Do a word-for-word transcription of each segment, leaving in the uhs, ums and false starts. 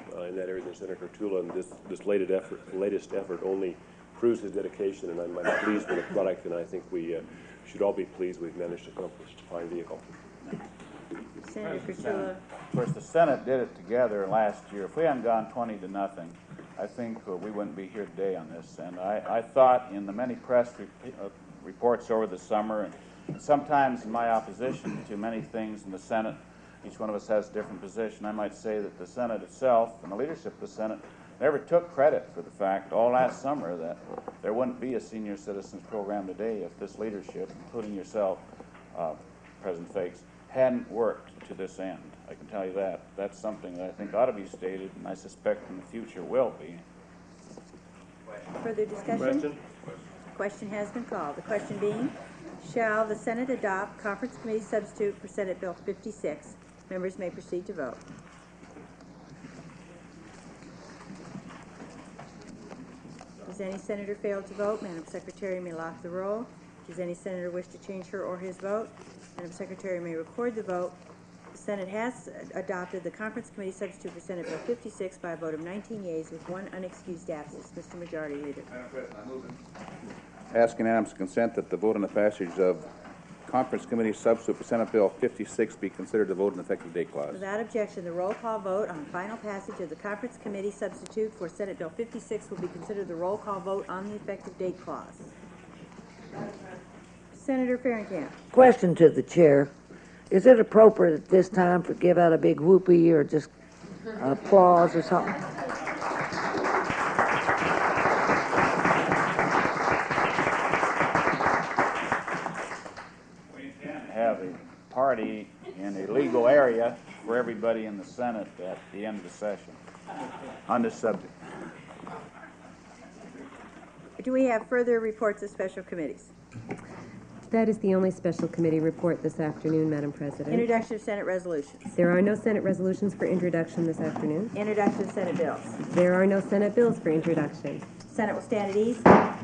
uh, in that area than Senator Kurtula, and this, this latest effort, latest effort only proves his dedication, and I'm, I'm pleased with the product, and I think we uh, should all be pleased we've managed to accomplish a fine vehicle. Senator Kurtula. Of course, the Senate did it together last year. If we hadn't gone twenty to nothing, I think uh, we wouldn't be here today on this. And I, I thought in the many press re uh, reports over the summer, and sometimes in my opposition to many things in the Senate, each one of us has a different position. I might say that the Senate itself and the leadership of the Senate never took credit for the fact all last summer that there wouldn't be a senior citizens program today if this leadership, including yourself, uh, President Fakes, hadn't worked to this end. I can tell you that. That's something that I think ought to be stated, and I suspect in the future will be. Further discussion? Question? Question has been called. The question being, shall the Senate adopt conference committee substitute for Senate Bill fifty-six? Members may proceed to vote. Does any senator fail to vote? Madam Secretary may lock the roll. Does any senator wish to change her or his vote? Madam Secretary may record the vote. The Senate has adopted the conference committee substitute for Senate Bill fifty-six by a vote of nineteen yeas with one unexcused absence. Mister Majority Leader. Madam President, I move it. Ask unanimous consent that the vote on the passage of conference committee substitute for Senate Bill fifty-six be considered the vote in effective date clause. Without objection, the roll call vote on final passage of the conference committee substitute for Senate Bill fifty-six will be considered the roll call vote on the effective date clause. Senator Farrenkamp. Question to the chair. Is it appropriate at this time to give out a big whoopee or just applause or something? We can have a party in a legal area for everybody in the Senate at the end of the session on this subject. Do we have further reports of special committees? That is the only special committee report this afternoon, Madam President. Introduction of Senate resolutions. There are no Senate resolutions for introduction this afternoon. Introduction of Senate bills. There are no Senate bills for introduction. Senate will stand at ease.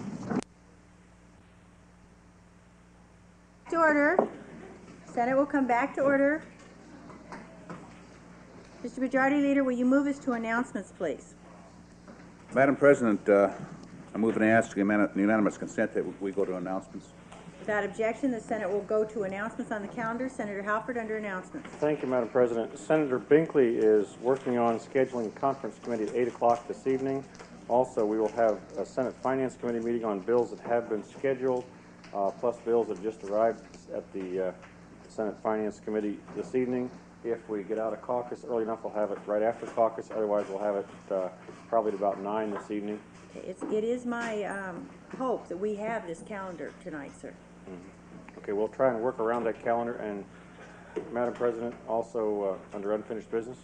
To order. Senate will come back to order. Mister Majority Leader, will you move us to announcements, please? Madam President, uh, I move and ask unanimous consent that we go to announcements. Without objection, the Senate will go to announcements on the calendar. Senator Halford under announcements. Thank you, Madam President. Senator Binkley is working on scheduling conference committee at eight o'clock this evening. Also, we will have a Senate Finance Committee meeting on bills that have been scheduled, uh, plus bills that just arrived at the uh, Senate Finance Committee this evening. If we get out of caucus early enough, we'll have it right after caucus. Otherwise, we'll have it uh, probably at about nine this evening. It's, it is my um, hope that we have this calendar tonight, sir. Mm-hmm. Okay, we'll try and work around that calendar. And, Madam President, also uh, under unfinished business.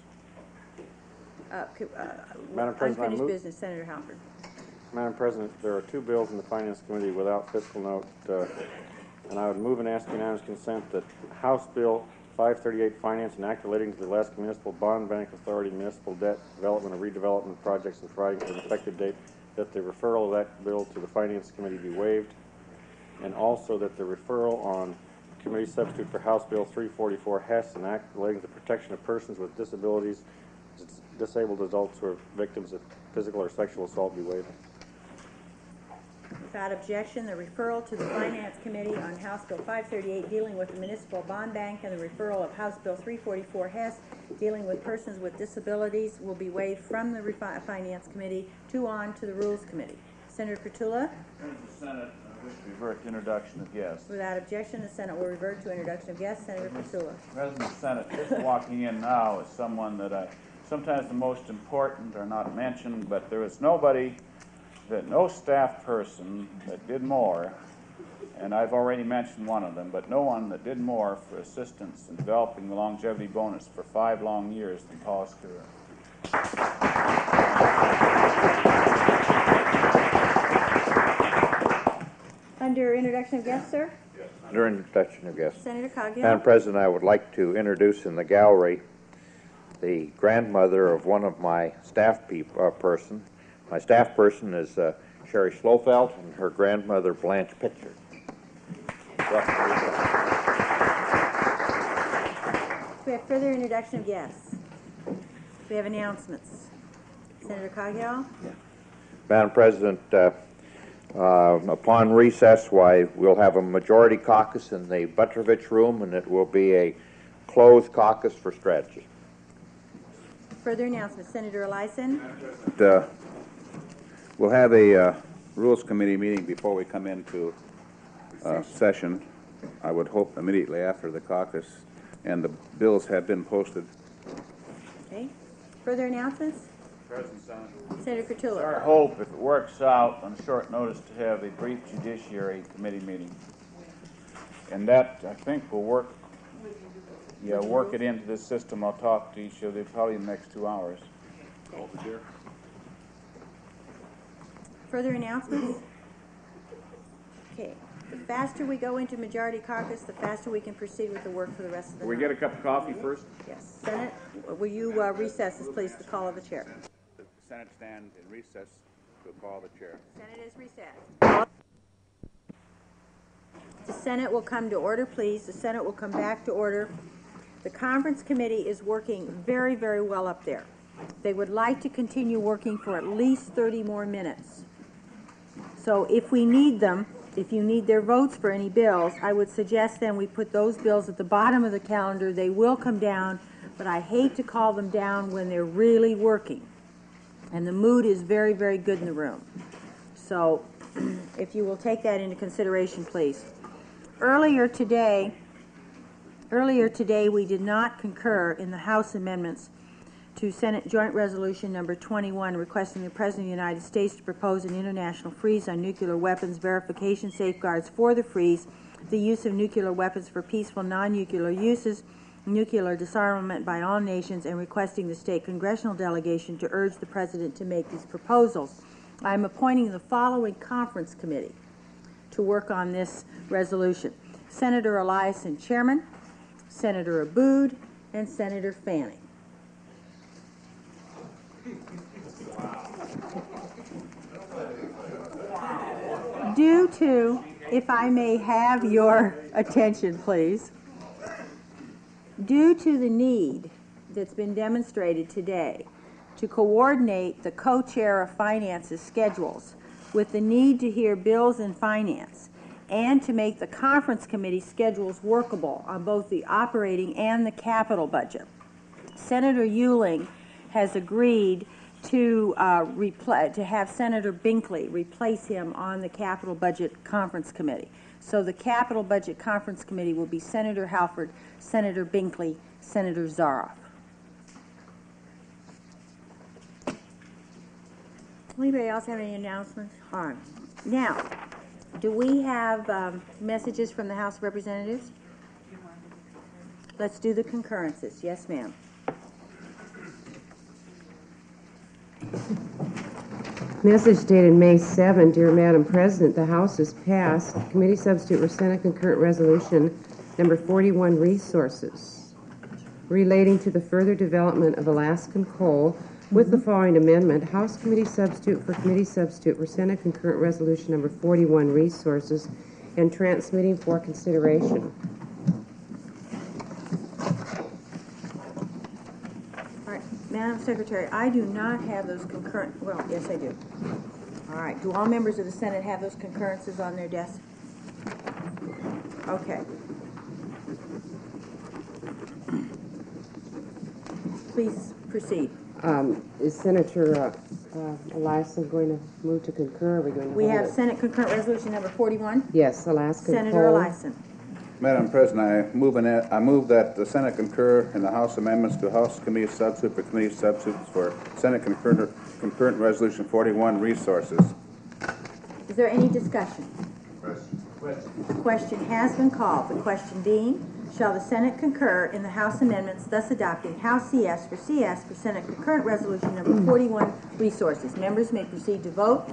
Uh, uh, Madam President, I unfinished move, business, Senator Halford. Madam President, there are two bills in the Finance Committee without fiscal note, uh, and I would move and ask unanimous consent that House Bill five thirty-eight, Finance and Act relating to the Alaska Municipal Bond Bank Authority municipal debt development and redevelopment projects and providing for an effective date, that the referral of that bill to the Finance Committee be waived, and also that the referral on committee substitute for House Bill three forty-four, Hess, an act relating to the protection of persons with disabilities, disabled adults who are victims of physical or sexual assault be waived. Without objection, the referral to the Finance Committee on House Bill five thirty-eight dealing with the Municipal Bond Bank and the referral of House Bill three forty-four Hess dealing with persons with disabilities will be waived from the Finance Committee to on to the Rules Committee. Senator Kurtula? The Senate uh, wish to revert to introduction of guests. Without objection, the Senate will revert to introduction of guests. Senator Kurtula. President of the Senate, just walking in now is someone that I, sometimes the most important are not mentioned, but there is nobody, that no staff person that did more, and I've already mentioned one of them, but no one that did more for assistance in developing the longevity bonus for five long years than Paul Stewart. Under introduction of guests, sir? Yes. Under introduction of guests. Senator Coghill. Madam President, I would like to introduce in the gallery the grandmother of one of my staff peop uh, person. My staff person is uh, Sherry Schlofeld, and her grandmother Blanche Pitcher. We have further introduction of guests. We have announcements. Senator Coghill? Madam President, uh, uh, upon recess, why, we'll have a majority caucus in the Butrovich room, and it will be a closed caucus for strategy. Further announcement, Senator Eliason? Uh, We'll have a uh, Rules Committee meeting before we come into uh, session. I would hope immediately after the caucus, and the bills have been posted. Okay. Further announcements? Senator It's our Curtulo. hope, if it works out on short notice, to have a brief Judiciary Committee meeting. And that, I think, will work, yeah, work it into this system. I'll talk to each of you probably in the next two hours. Further announcements? Okay. The faster we go into majority caucus, the faster we can proceed with the work for the rest of the Will we night. get a cup of coffee first? Yes. Senate, will you uh, recess this, please, the call of the chair? The Senate stand in recess to call the chair. Senate is recessed. The Senate will come to order, please. The Senate will come back to order. The Conference Committee is working very, very well up there. They would like to continue working for at least thirty more minutes. So if we need them, if you need their votes for any bills, I would suggest then we put those bills at the bottom of the calendar. They will come down, but I hate to call them down when they're really working. And the mood is very, very good in the room. So if you will take that into consideration, please. Earlier today, earlier today we did not concur in the House amendments to Senate Joint Resolution Number twenty-one, requesting the President of the United States to propose an international freeze on nuclear weapons, verification safeguards for the freeze, the use of nuclear weapons for peaceful non-nuclear uses, nuclear disarmament by all nations, and requesting the state congressional delegation to urge the President to make these proposals. I am appointing the following conference committee to work on this resolution: Senator Eliason, Chairman, Senator Abood, and Senator Fanning. Due to, if I may have your attention, please, due to the need that's been demonstrated today to coordinate the co-chair of finance's schedules with the need to hear bills in finance and to make the conference committee schedules workable on both the operating and the capital budget, Senator Euling has agreed to uh, repl- to have Senator Binkley replace him on the Capital Budget Conference Committee. So the Capital Budget Conference Committee will be Senator Halford, Senator Binkley, Senator Zaroff. Anybody else have any announcements? All right. Now, do we have um, messages from the House of Representatives? Let's do the concurrences. Yes, ma'am. Message dated May seventh, Dear Madam President, the House has passed Committee Substitute for Senate Concurrent Resolution Number forty-one, Resources, relating to the further development of Alaskan coal with the following amendment: House Committee Substitute for Committee Substitute for Senate Concurrent Resolution Number forty-one, Resources, and transmitting for consideration. Madam Secretary, I do not have those concurrent, well, yes, I do. All right, do all members of the Senate have those concurrences on their desk? Okay. Please proceed. Um, is Senator uh, uh, Eliason going to move to concur? Are we going to We hold have it? Senate concurrent resolution number forty-one. Yes, Alaskan Senator coal. Eliason. Madam President, I move, in it, I move that the Senate concur in the House amendments to House Committee Substitute for Committee Substitutes for Senate concurrent, concurrent Resolution forty-one, Resources. Is there any discussion? Question. The question has been called. The question being, shall the Senate concur in the House amendments thus adopting House C S for C S for Senate concurrent resolution number forty-one, Resources? Members may proceed to vote.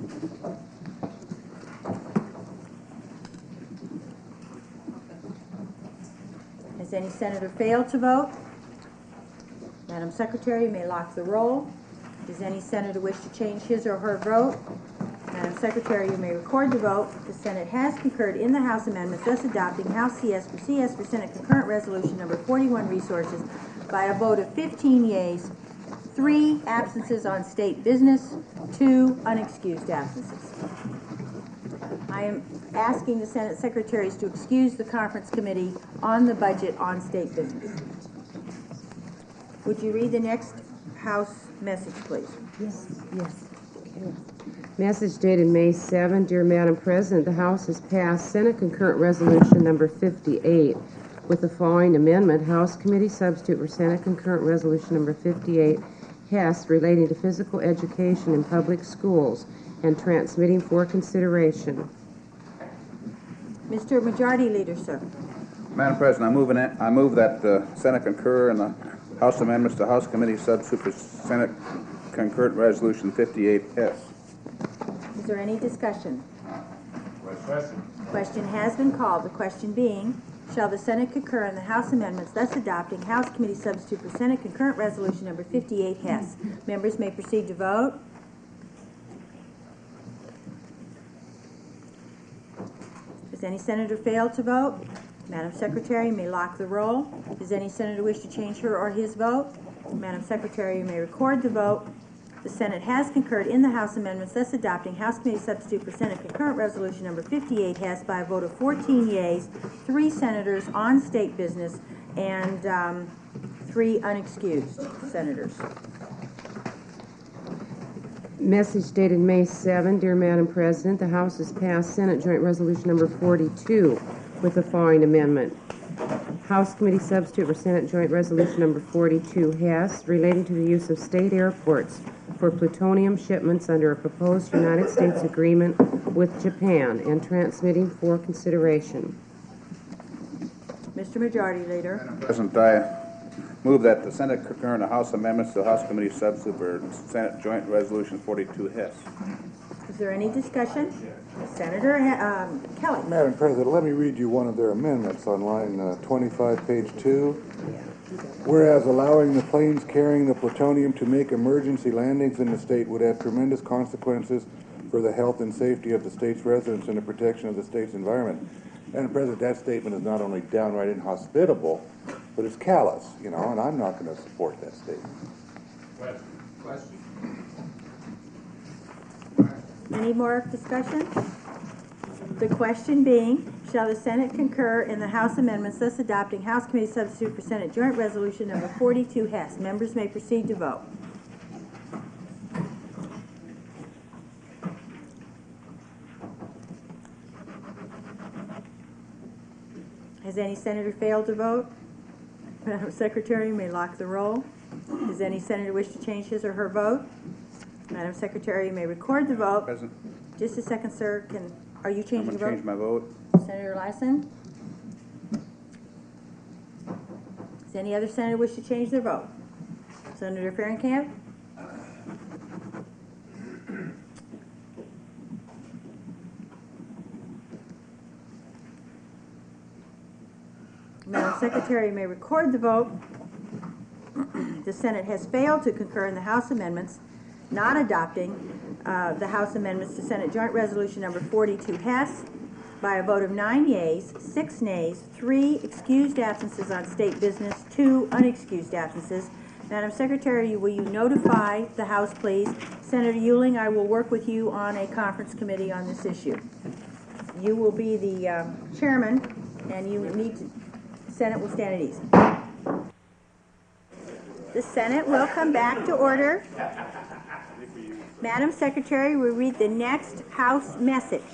Has any senator failed to vote? Madam Secretary, you may lock the roll. Does any senator wish to change his or her vote? Madam Secretary, you may record the vote. The Senate has concurred in the House amendments thus adopting House C S for C S for Senate concurrent resolution number forty-one, Resources, by a vote of fifteen yeas, three absences on state business, two unexcused absences. I am asking the Senate secretaries to excuse the conference committee on the budget on state business. Would you read the next House message, please? Yes, yes. Okay. Message dated May seventh. Dear Madam President, the House has passed Senate Concurrent Resolution number fifty-eight with the following amendment. House Committee Substitute for Senate Concurrent Resolution number fifty-eight, Hess, relating to physical education in public schools and transmitting for consideration. Mister Majority Leader, sir. Madam President, I move, in, I move that the Senate concur in the House amendments to House Committee Substitute for Senate Concurrent Resolution fifty-eight S. Is there any discussion? Question. Question has been called. The question being, shall the Senate concur in the House amendments thus adopting House Committee Substitute for Senate Concurrent Resolution number fifty-eight Hess? Members may proceed to vote. Does any senator fail to vote? Madam Secretary, you may lock the roll. Does any senator wish to change her or his vote? Madam Secretary, you may record the vote. The Senate has concurred in the House amendments, thus adopting House Committee Substitute for Senate Concurrent Resolution number fifty-eight Hess by a vote of fourteen yeas, three senators on state business, and um, three unexcused senators. Message dated May seventh. Dear Madam President, the House has passed Senate Joint Resolution number forty-two with the following amendment. House Committee Substitute for Senate Joint Resolution number forty-two Hess, relating to the use of state airports for plutonium shipments under a proposed United States agreement with Japan and transmitting for consideration. Mister Majority Leader. Madam President, I move that the Senate concur in the House amendments to the House Committee Substitute for Senate Joint Resolution forty-two Hess. Is there any discussion? Senator um, Kelly. Madam President, let me read you one of their amendments on line uh, twenty-five, page two. Whereas allowing the planes carrying the plutonium to make emergency landings in the state would have tremendous consequences for the health and safety of the state's residents and the protection of the state's environment. Madam President, that statement is not only downright inhospitable, but it's callous, you know, and I'm not going to support that statement. Question. Any more discussion? The question being, shall the Senate concur in the House amendments thus adopting House Committee Substitute for Senate Joint Resolution number forty-two Hess? Members may proceed to vote. Has any senator failed to vote? Madam Secretary, you may lock the roll. Does any senator wish to change his or her vote? Madam Secretary, you may record the vote. President, Just a second, sir. Can are you I'm changing going your to change vote? my vote. Senator Lassen? Does any other senator wish to change their vote? Senator Fahrenkamp? Madam Secretary, you may record the vote. The Senate has failed to concur in the House amendments not adopting uh, the House amendments to Senate Joint Resolution number forty-two Hess by a vote of nine yeas, six nays, three excused absences on state business, two unexcused absences. Madam Secretary, will you notify the House, please? Senator Ewing, I will work with you on a conference committee on this issue. You will be the uh, chairman, and you need to, the Senate will stand at ease. The Senate will come back to order. Madam Secretary, we read the next House message.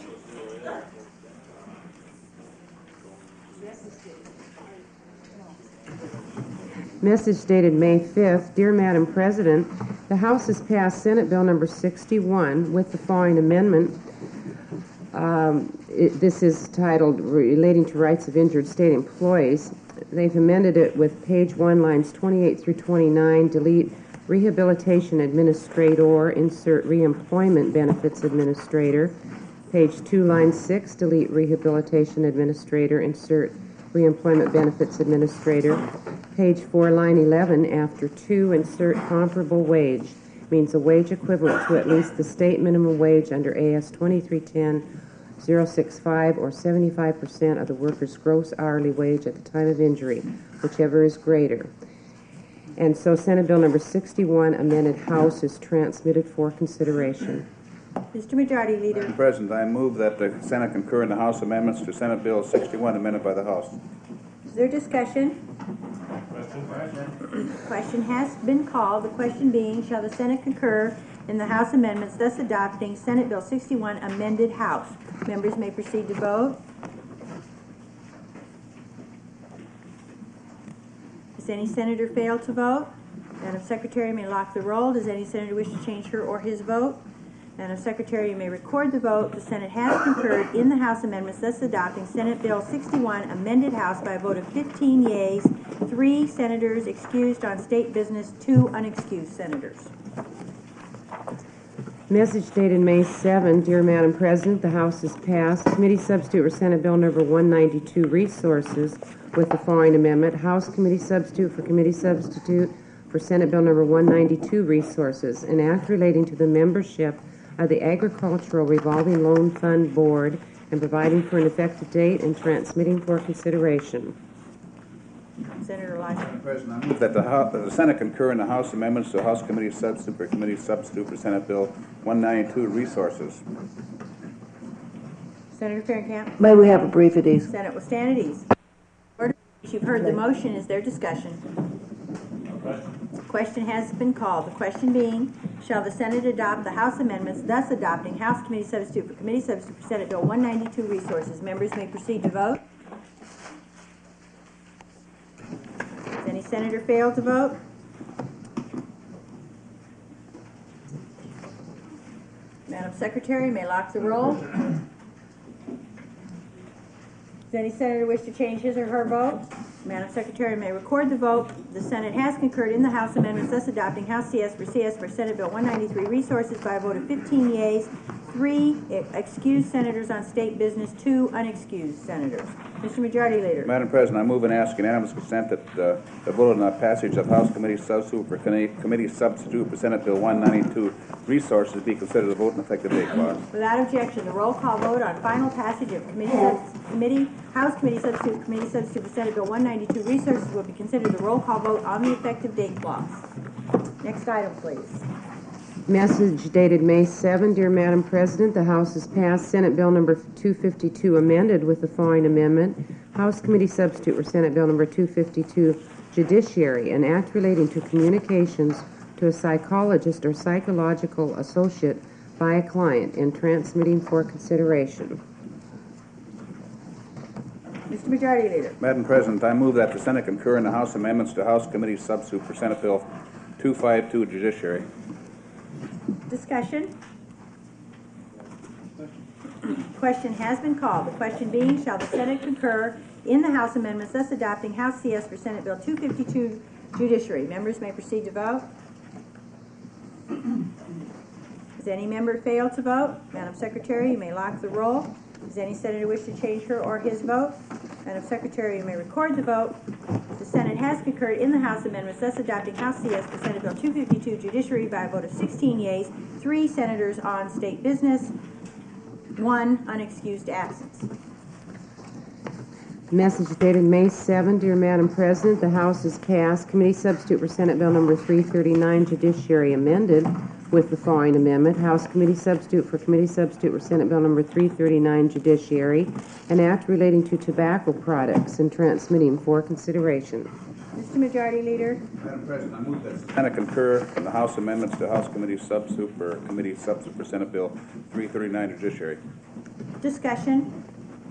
Message dated May fifth. Dear Madam President, the House has passed Senate Bill number sixty-one with the following amendment. Um, it, this is titled Relating to Rights of Injured State Employees. They've amended it with page one, lines twenty-eight through twenty-nine, delete Rehabilitation Administrator, insert Reemployment Benefits Administrator. Page two, line six, delete Rehabilitation Administrator, insert Reemployment Benefits Administrator. Page four, line eleven, after two, insert comparable wage, means a wage equivalent to at least the state minimum wage under A S twenty-three ten oh sixty-five or seventy-five percent of the worker's gross hourly wage at the time of injury, whichever is greater. And so Senate Bill number sixty-one, amended House, is transmitted for consideration. Mister Majority Leader. Madam President, I move that the Senate concur in the House amendments to Senate Bill sixty-one amended by the House. Is there discussion? Question has been called. The question being, shall the Senate concur in the House amendments thus adopting Senate Bill sixty-one amended House? Members may proceed to vote. Does any senator fail to vote? Madam Secretary may lock the roll. Does any senator wish to change her or his vote? Madam Secretary, you may record the vote. The Senate has concurred in the House amendments thus adopting Senate Bill sixty-one amended House by a vote of fifteen yeas, three senators excused on state business, two unexcused senators. Message dated May seventh, dear Madam President, the House has passed committee substitute for Senate Bill number one ninety-two, Resources, with the following amendment. House committee substitute for committee substitute for Senate Bill number one ninety-two, Resources, an act relating to the membership of the Agricultural Revolving Loan Fund Board and providing for an effective date and transmitting for consideration. Senator Lyson. Madam President, I move that the, House, that the Senate concur in the House amendments to House Committee Substitute for Committee Substitute for Senate Bill one ninety-two, Resources. Senator Farrenkamp. May we have a brief at ease? Senate will stand at ease. You've heard the motion. Is there discussion? Question has been called. The question being, shall the Senate adopt the House amendments thus adopting House Committee Substitute for Committee Substitute for Senate Bill one ninety-two, Resources? Members may proceed to vote. Does any senator fail to vote? Madam Secretary may lock the roll. Does any senator wish to change his or her vote? Madam Secretary may record the vote. The Senate has concurred in the House amendments thus adopting House C S for C S for Senate Bill one ninety-three, Resources, by a vote of fifteen yeas, three excused senators on state business, two unexcused senators. Mister Majority Leader. Madam President, I move and ask unanimous consent that uh, the vote on the passage of House Committee Substitute for Committee Substitute for Senate Bill one ninety-two, Resources, be considered a vote in effective date clause. Without objection, the roll call vote on final passage of Committee, Subs committee House Committee Substitute Committee Substitute for Senate Bill one ninety-two, Resources, will be considered the roll call vote on the effective date clause. Next item, please. Message dated May seventh, dear Madam President, the House has passed Senate Bill number two fifty-two amended with the following amendment. House Committee Substitute for Senate Bill number two fifty-two, Judiciary, an act relating to communications to a psychologist or psychological associate by a client and transmitting for consideration. Mister Majority Leader. Madam President, I move that the Senate concur in the House amendments to House Committee Substitute for Senate Bill two fifty-two, Judiciary. Discussion. Question has been called. The question being, shall the Senate concur in the House amendments thus adopting House C S for Senate Bill two fifty-two, Judiciary? Members may proceed to vote. Does any member fail to vote? Madam Secretary, you may lock the roll. Does any senator wish to change her or his vote? Madam Secretary, you may record the vote. The Senate has concurred in the House amendments thus adopting House C S for Senate Bill two fifty-two, Judiciary, by a vote of sixteen yeas, three senators on state business, one unexcused absence. Message dated May seventh, dear Madam President, the House has passed Committee Substitute for Senate Bill number three thirty-nine, Judiciary, amended with the following amendment. House Committee Substitute for Committee Substitute for Senate Bill number three thirty-nine, Judiciary, an act relating to tobacco products and transmitting for consideration. Mister Majority Leader. Madam President, I move that the Senate concur in the House amendments to House Committee Substitute for Committee Substitute for Senate Bill three thirty-nine, Judiciary. Discussion.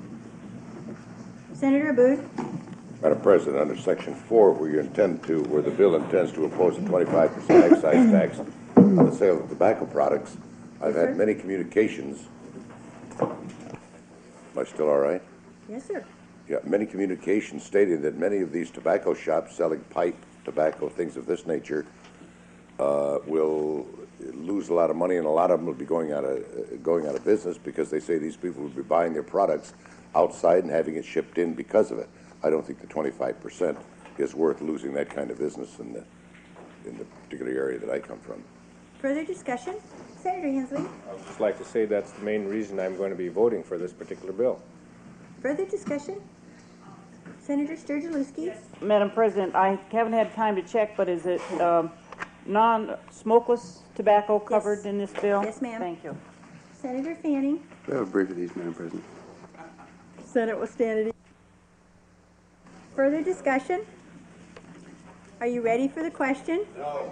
Senator Abboud. Madam President, under Section four, where you intend to, where the bill intends to impose a twenty-five percent excise tax on the sale of tobacco products, I've Yes, sir. had many communications. Am I still all right? Yes, sir. Yeah, many communications stating that many of these tobacco shops selling pipe, tobacco, things of this nature, uh, will lose a lot of money, and a lot of them will be going out of uh, going out of business because they say these people will be buying their products outside and having it shipped in because of it. I don't think the twenty-five percent is worth losing that kind of business in the in the particular area that I come from. Further discussion? Senator Hensley. I would just like to say that's the main reason I'm going to be voting for this particular bill. Further discussion? Senator Sturgill-Lewski. Madam President, I haven't had time to check, but is it um, non-smokeless tobacco covered Yes. in this bill? Yes, ma'am. Thank you. Senator Fanning. We have a brief of these, Madam President. Senate will stand at ease. Further discussion? Are you ready for the question? No.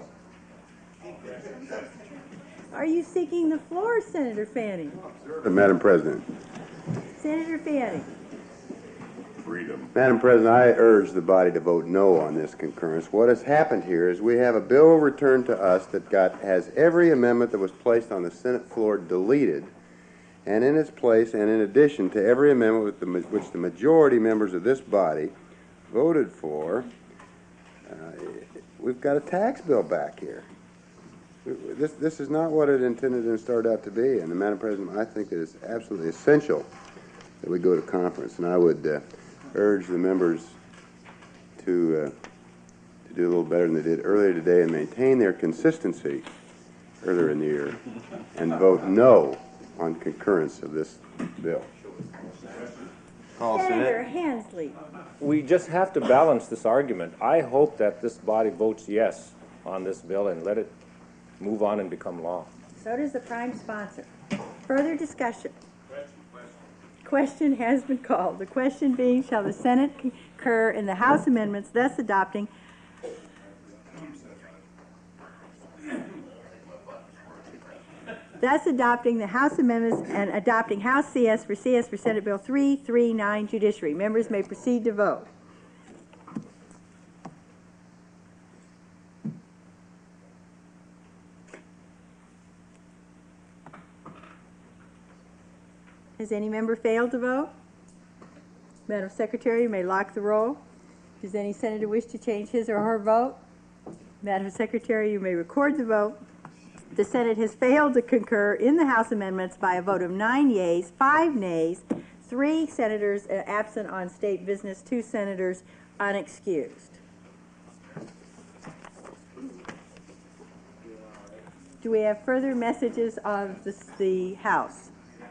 Are you seeking the floor, Senator Fanning? Madam President. Senator Fanning. Freedom. Madam President, I urge the body to vote no on this concurrence. What has happened here is we have a bill returned to us that got has every amendment that was placed on the Senate floor deleted, and in its place, and in addition to every amendment with the, which the majority members of this body voted for, uh, we've got a tax bill back here. This, this is not what it intended and started out to be, and Madam President, I think it is absolutely essential that we go to conference, and I would uh, urge the members to, uh, to do a little better than they did earlier today and maintain their consistency earlier in the year and vote no on concurrence of this bill. Call Senator Senate. Hensley. We just have to balance this argument. I hope that this body votes yes on this bill and let it move on and become law. So does the prime sponsor. Further discussion? Question has been called. The question being, shall the Senate concur in the House amendments thus adopting thus adopting the House amendments and adopting House C S for C S for Senate Bill three thirty-nine Judiciary. Members may proceed to vote. Has any member failed to vote? Madam Secretary, you may lock the roll. Does any senator wish to change his or her vote? Madam Secretary, you may record the vote. The Senate has failed to concur in the House amendments by a vote of nine yeas, five nays, three senators absent on state business, two senators unexcused. Do we have further messages of the, the House?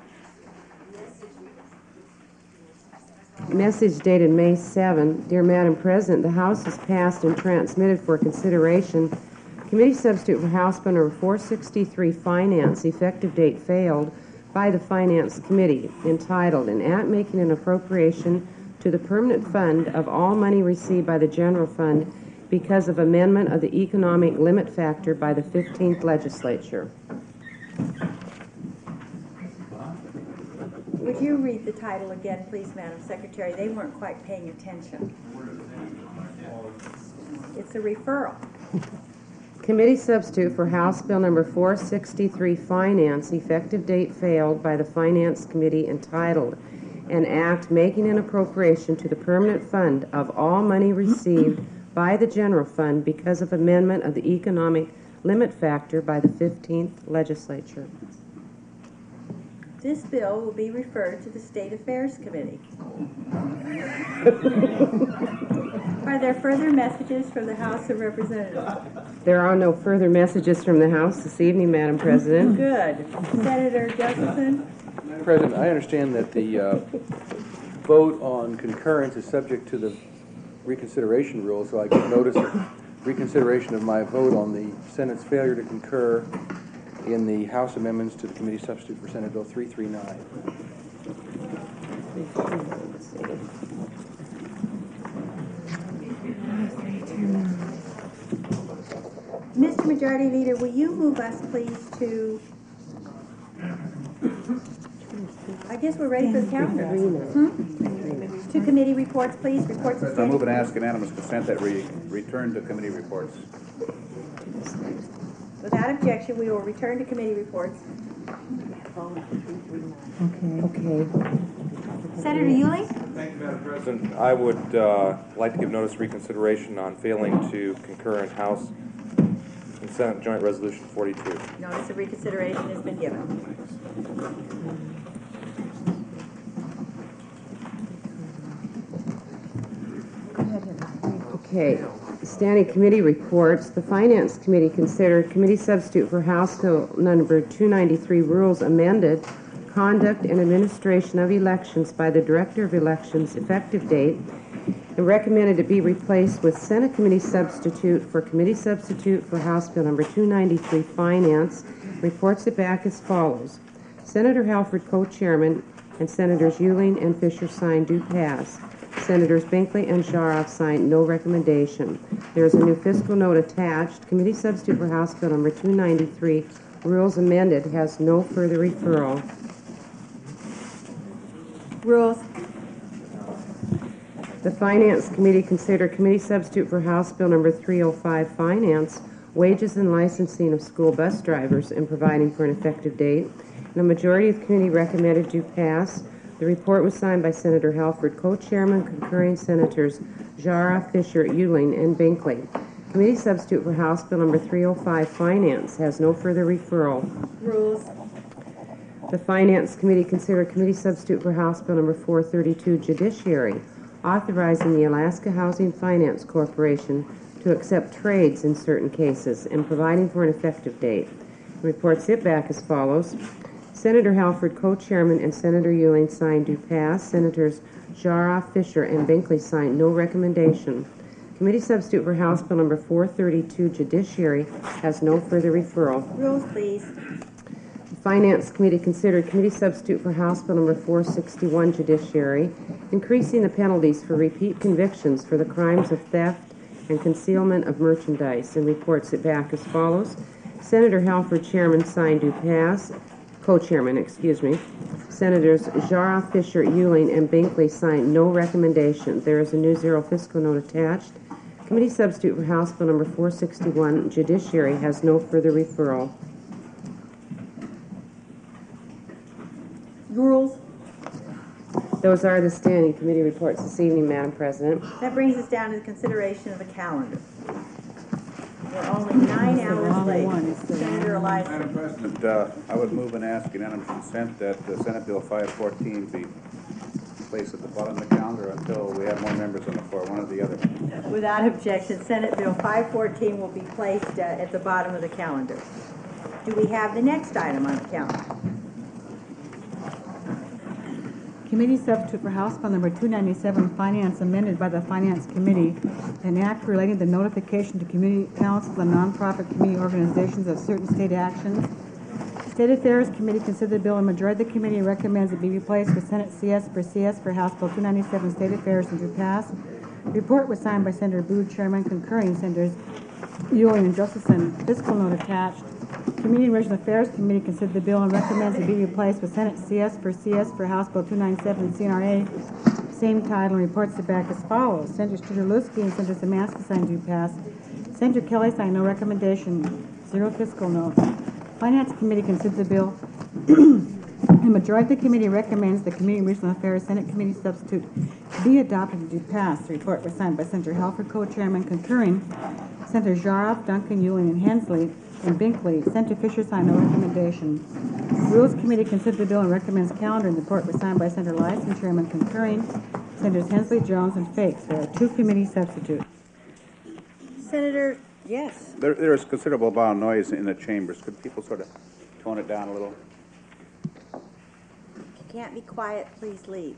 Message dated May seventh. Dear Madam President, the House has passed and transmitted for consideration Committee Substitute for House Bill Number four sixty-three, Finance, effective date failed, by the Finance Committee, entitled, An Act Making an Appropriation to the Permanent Fund of all money received by the General Fund because of amendment of the economic limit factor by the fifteenth Legislature. Would you read the title again, please, Madam Secretary? They weren't quite paying attention. It's a referral. Committee Substitute for House Bill Number four sixty-three, Finance, effective date failed, by the Finance Committee, entitled, An Act Making an Appropriation to the Permanent Fund of all money received by the General Fund because of amendment of the economic limit factor by the fifteenth Legislature. This bill will be referred to the State Affairs Committee. Are there further messages from the House of Representatives? There are no further messages from the House this evening, Madam President. Good. Senator Josephson? Madam President, I understand that the uh, vote on concurrence is subject to the reconsideration rule, so I give notice of reconsideration of my vote on the Senate's failure to concur in the House amendments to the Committee Substitute for Senate Bill three thirty-nine. Mister Majority Leader, will you move us, please, to... I guess we're ready for the calendar. Hmm? To committee reports, please. Reports of I move and ask unanimous consent that we return to committee reports. Without objection, we will return to committee reports. Okay. Okay. Senator Ewing? Thank you, Madam President. I would uh, like to give notice of reconsideration on failing to concur in House and Senate Joint Resolution forty-two. Notice of reconsideration has been given. Okay. Standing committee reports. The Finance Committee considered Committee Substitute for House Bill Number two ninety-three, Rules Amended, Conduct and Administration of Elections by the Director of Elections, effective date, and recommended it be replaced with Senate Committee Substitute for Committee Substitute for House Bill Number two ninety-three, Finance. Reports it back as follows. Senator Halford, co-chairman, and Senators Euling and Fisher signed do pass. Senators Binkley and Sharroff signed no recommendation. There is a new fiscal note attached. Committee Substitute for House Bill Number two ninety-three, Rules Amended, has no further referral. Rules. The Finance Committee considered Committee Substitute for House Bill Number three oh five, Finance, Wages and Licensing of School Bus Drivers, and providing for an effective date. And a majority of the committee recommended do pass. The report was signed by Senator Halford, co-chairman, concurring Senators Jara, Fisher, Euling, and Binkley. Committee Substitute for House Bill Number three oh five, Finance, has no further referral. Rules. The Finance Committee considered Committee Substitute for House Bill Number four thirty-two, Judiciary, authorizing the Alaska Housing Finance Corporation to accept trades in certain cases and providing for an effective date. The report sit back as follows. Senator Halford, co-chairman, and Senator Euling signed do pass. Senators Jara, Fisher, and Binkley signed no recommendation. Committee Substitute for House Bill Number four thirty-two, Judiciary, has no further referral. Rules, please. The Finance Committee considered Committee Substitute for House Bill Number four sixty-one, Judiciary, increasing the penalties for repeat convictions for the crimes of theft and concealment of merchandise, and reports it back as follows. Senator Halford, chairman, signed do pass. Co-chairman, excuse me. Senators Jara, Fisher, Euling, and Binkley signed no recommendation. There is a new zero fiscal note attached. Committee Substitute for House Bill Number four sixty-one, Judiciary, has no further referral. Rules. Those are the standing committee reports this evening, Madam President. That brings us down to the consideration of the calendar. We're only nine hours late. Senator Elias. Madam President, uh, I would move and ask unanimous consent that uh, Senate Bill five fourteen be placed at the bottom of the calendar until we have more members on the floor, one or the other. Without objection, Senate Bill five fourteen will be placed uh, at the bottom of the calendar. Do we have the next item on the calendar? Committee Substitute for House Bill Number two ninety-seven, Finance, amended by the Finance Committee, an act relating to notification to community councils and nonprofit community organizations of certain state actions. State Affairs Committee considered the bill, and majority of the committee recommends it be replaced with Senate C S for C S for House Bill two ninety-seven, State Affairs, and to pass. The report was signed by Senator Booth, Chairman, concurring Senators Euling and Josephson. Fiscal note attached. Community and Regional Affairs Committee considered the bill and recommends it be replaced with Senate C S for C S for House Bill two ninety-seven, C N R A, same title, and reports it back as follows. Senator Strzelecki and Senator Szymanski signed do pass. Senator Kelly signed no recommendation, zero fiscal notes. Finance Committee considered the bill. The majority of the committee recommends the Community and Regional Affairs Senate Committee Substitute be adopted and do pass. The report was signed by Senator Halford, co-chairman, concurring Senators Jaroff, Duncan, Euling, and Hensley, and Binkley. Senator Fisher signed no recommendation. Rules Committee considered the bill and recommends calendar, and the report was signed by Senator Lyson, chairman, concurring Senators Hensley, Jones, and Fakes. There are two committee substitutes. Senator, yes. There, there is considerable amount of noise in the chambers. Could people sort of tone it down a little? If you can't be quiet, please leave.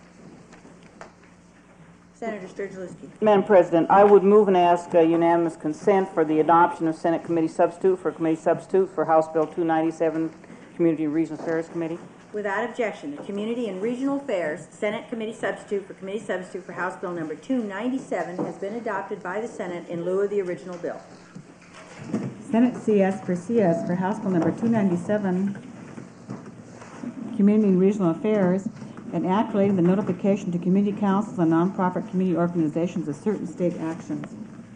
Senator Strzelecki. Madam President, I would move and ask uh, unanimous consent for the adoption of Senate Committee Substitute for Committee Substitute for House Bill two ninety-seven, Community and Regional Affairs Committee. Without objection, the Community and Regional Affairs Senate Committee Substitute for Committee Substitute for House Bill Number two ninety-seven has been adopted by the Senate in lieu of the original bill. Senate C S for C S for House Bill Number two ninety-seven, Community and Regional Affairs, an act relating the notification to community councils and nonprofit community organizations of certain state actions.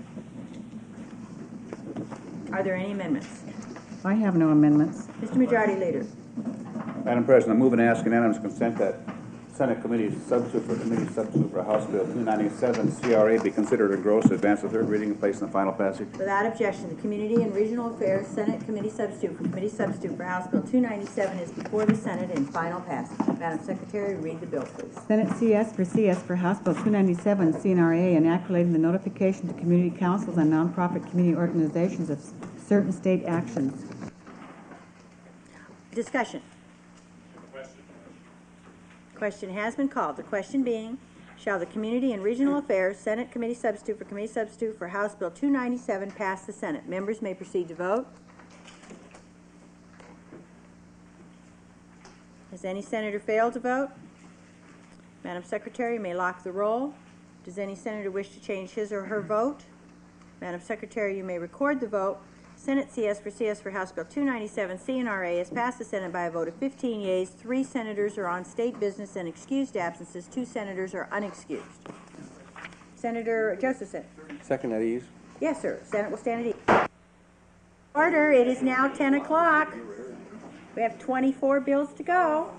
Are there any amendments? I have no amendments. Mister Majority Leader. Madam President, I move and ask unanimous consent that Senate Committee Substitute for Committee Substitute for House Bill two ninety-seven, C R A, be considered engrossed, advance to third reading, and placed in the final passage. Without objection, the Community and Regional Affairs Senate Committee Substitute for Committee Substitute for House Bill two ninety-seven is before the Senate in final passage. Madam Secretary, read the bill, please. Senate C S for C S for House Bill two ninety-seven, C N R A, an act relating the notification to community councils and nonprofit community organizations of certain state actions. Discussion. Question has been called. The question being, shall the Community and Regional Affairs Senate Committee Substitute for Committee Substitute for House Bill two ninety-seven pass the Senate? Members may proceed to vote. Has any senator failed to vote? Madam Secretary, you may lock the roll. Does any senator wish to change his or her vote? Madam Secretary, you may record the vote. Senate C S for C S for House Bill two ninety-seven C N R A has passed the Senate by a vote of fifteen yeas. Three senators are on state business and excused absences. Two senators are unexcused. Senator Josephson. Second at ease. Yes, sir. Senate will stand at ease. Order. It is now ten o'clock. We have twenty-four bills to go.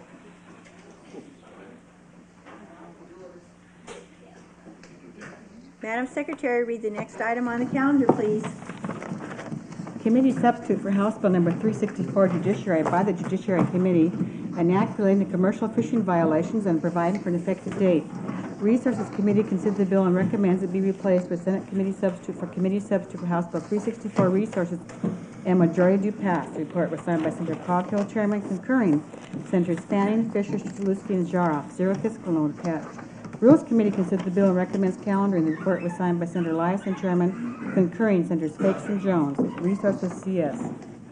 Madam Secretary, read the next item on the calendar, please. Committee substitute for House Bill number three sixty-four, Judiciary, by the Judiciary Committee, an act relating to commercial fishing violations and providing for an effective date. Resources Committee considers the bill and recommends it be replaced with Senate Committee substitute for Committee substitute for House Bill three sixty-four, Resources, and majority do pass. The report was signed by Senator Coghill, Chairman, concurring Senators Fanning, Fisher, Stahelowski, and Zaroff. Zero fiscal note attached. Rules Committee considers the bill and recommends calendar, and the report was signed by Senator Eliason, Chairman, concurring Senators Fakes and Jones. Resources C S.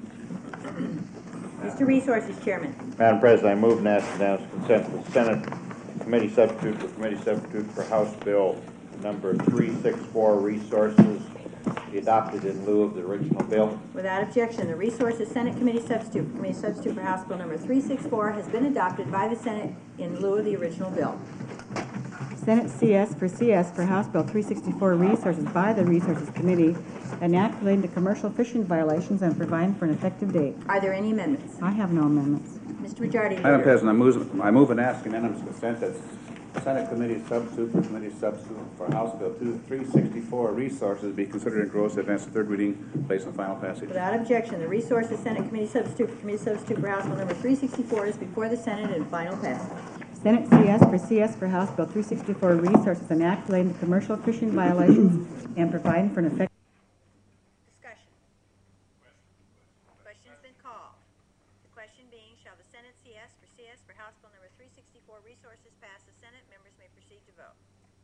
Mister Resources Chairman. Madam President, I move and ask unanimous consent the Senate Committee Substitute for Committee Substitute for House Bill number three sixty-four, Resources, be adopted in lieu of the original bill. Without objection, the Resources Senate Committee Substitute for Committee Substitute for House Bill number three sixty-four has been adopted by the Senate in lieu of the original bill. Senate C S for C S for House Bill three sixty-four, Resources, by the Resources Committee, an act relating to commercial fishing violations and providing for an effective date. Are there any amendments? I have no amendments. Mister Majority Leader. Madam President, I move, I move and ask unanimous consent that Senate Committee Substitute for Committee Substitute for House Bill three sixty-four, Resources, be considered in gross advance of third reading, placed on final passage. Without objection, the Resources Senate Committee Substitute for Committee Substitute for House Bill number three sixty-four is before the Senate in final passage. Senate C S for C S for House Bill three sixty-four, Resources, an act relating to commercial fishing violations and providing for an effective. Discussion. Question's been called. The question being, shall the Senate C S for C S for House Bill number three sixty-four, Resources, pass the Senate? Members may proceed to vote.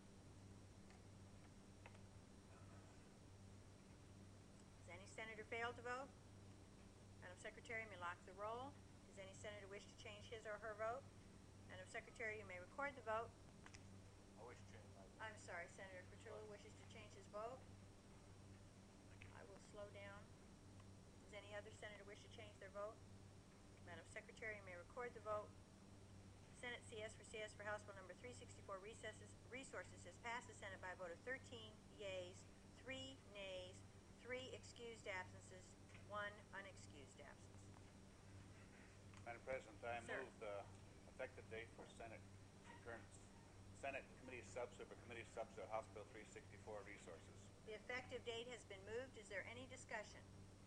Has any senator failed to vote? Madam Secretary may lock the roll. Does any senator wish to change his or her vote? Madam Secretary, you may record the vote. I wish to change my vote. I'm sorry, Senator Petrullo wishes to change his vote. I will slow down. Does any other senator wish to change their vote? Madam Secretary, you may record the vote. Senate C S for C S for House Bill number three sixty-four, Recesses, Resources, has passed the Senate by a vote of thirteen yeas, three nays, three excused absences, one unexcused absence. Madam President, I Sir. move the effective date for Senate concurrent Senate Committee Substitute for Committee Substitute House Bill three sixty-four, Resources. The effective date has been moved. Is there any discussion?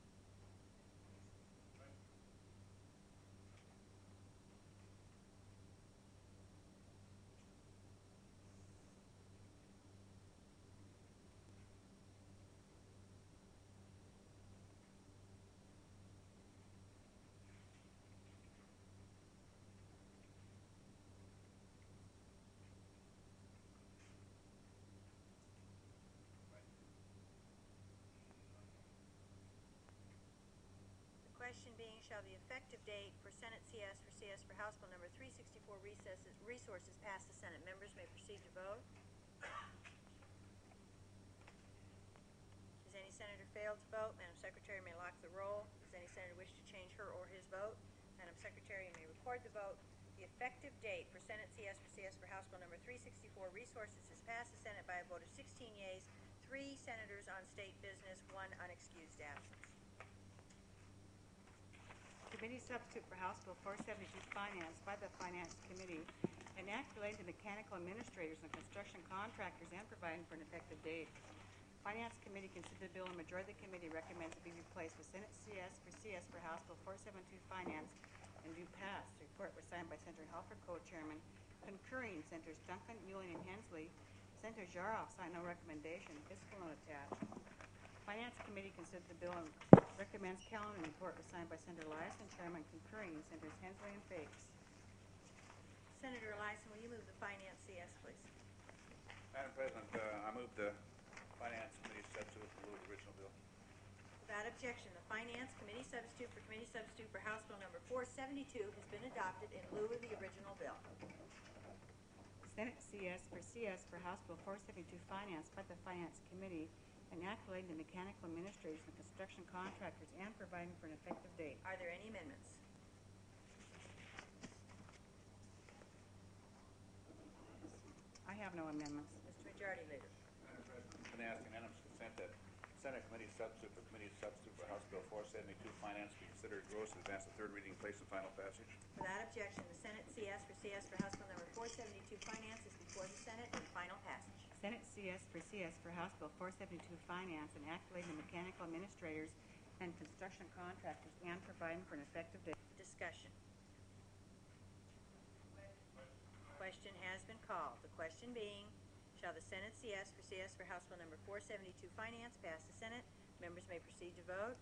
Question being, shall the effective date for Senate C S for C S for House Bill number three sixty-four, Recesses, Resources, pass the Senate? Members may proceed to vote. Does any senator fail to vote? Madam Secretary may lock the roll. Does any senator wish to change her or his vote? Madam Secretary, you may record the vote. The effective date for Senate C S for C S for House Bill number three sixty-four, Resources, has passed the Senate by a vote of sixteen yeas, three senators on state business, one unexcused absence. Committee substitute for House Bill four seventy-two, Finance, by the Finance Committee, an act relating to mechanical administrators and construction contractors and providing for an effective date. Finance Committee considered the bill and majority of the committee recommends it be replaced with Senate C S for C S for House Bill four seventy-two, Finance, and do pass. The report was signed by Senator Helfer, co-chairman, concurring Senators Duncan, Ewing, and Hensley. Senator Zaroff signed no recommendation. Fiscal note attached. Finance Committee considered the bill and recommends calendar. The report was signed by Senator Eliason, Chairman, concurring Senators Hensley and Fakes. Senator Eliason, will you move the Finance C S, please? Madam President, uh, I move the Finance Committee substitute for the original bill. Without objection, the Finance Committee substitute for Committee substitute for House Bill number four seventy-two has been adopted in lieu of the original bill. Senate C S for C S for House Bill four seventy-two financed by the Finance Committee and activating the mechanical administrators and construction contractors and providing for an effective date. Are there any amendments? I have no amendments. Mister Majority Leader. Madam President, I'm going to ask unanimous consent that Senate Committee substitute for Committee substitute for House Bill four seventy-two Finance be considered gross and advance the third reading and place in final passage. Without objection, the Senate C S for C S for House Bill number four seventy-two Finance is before the Senate in final passage. Senate C S for C S for House Bill four seventy-two Finance and activating the mechanical administrators and construction contractors and providing for an effective date. Discussion. Question has been called. The question being, shall the Senate C S for C S for House Bill number four seventy-two Finance pass the Senate? Members may proceed to vote.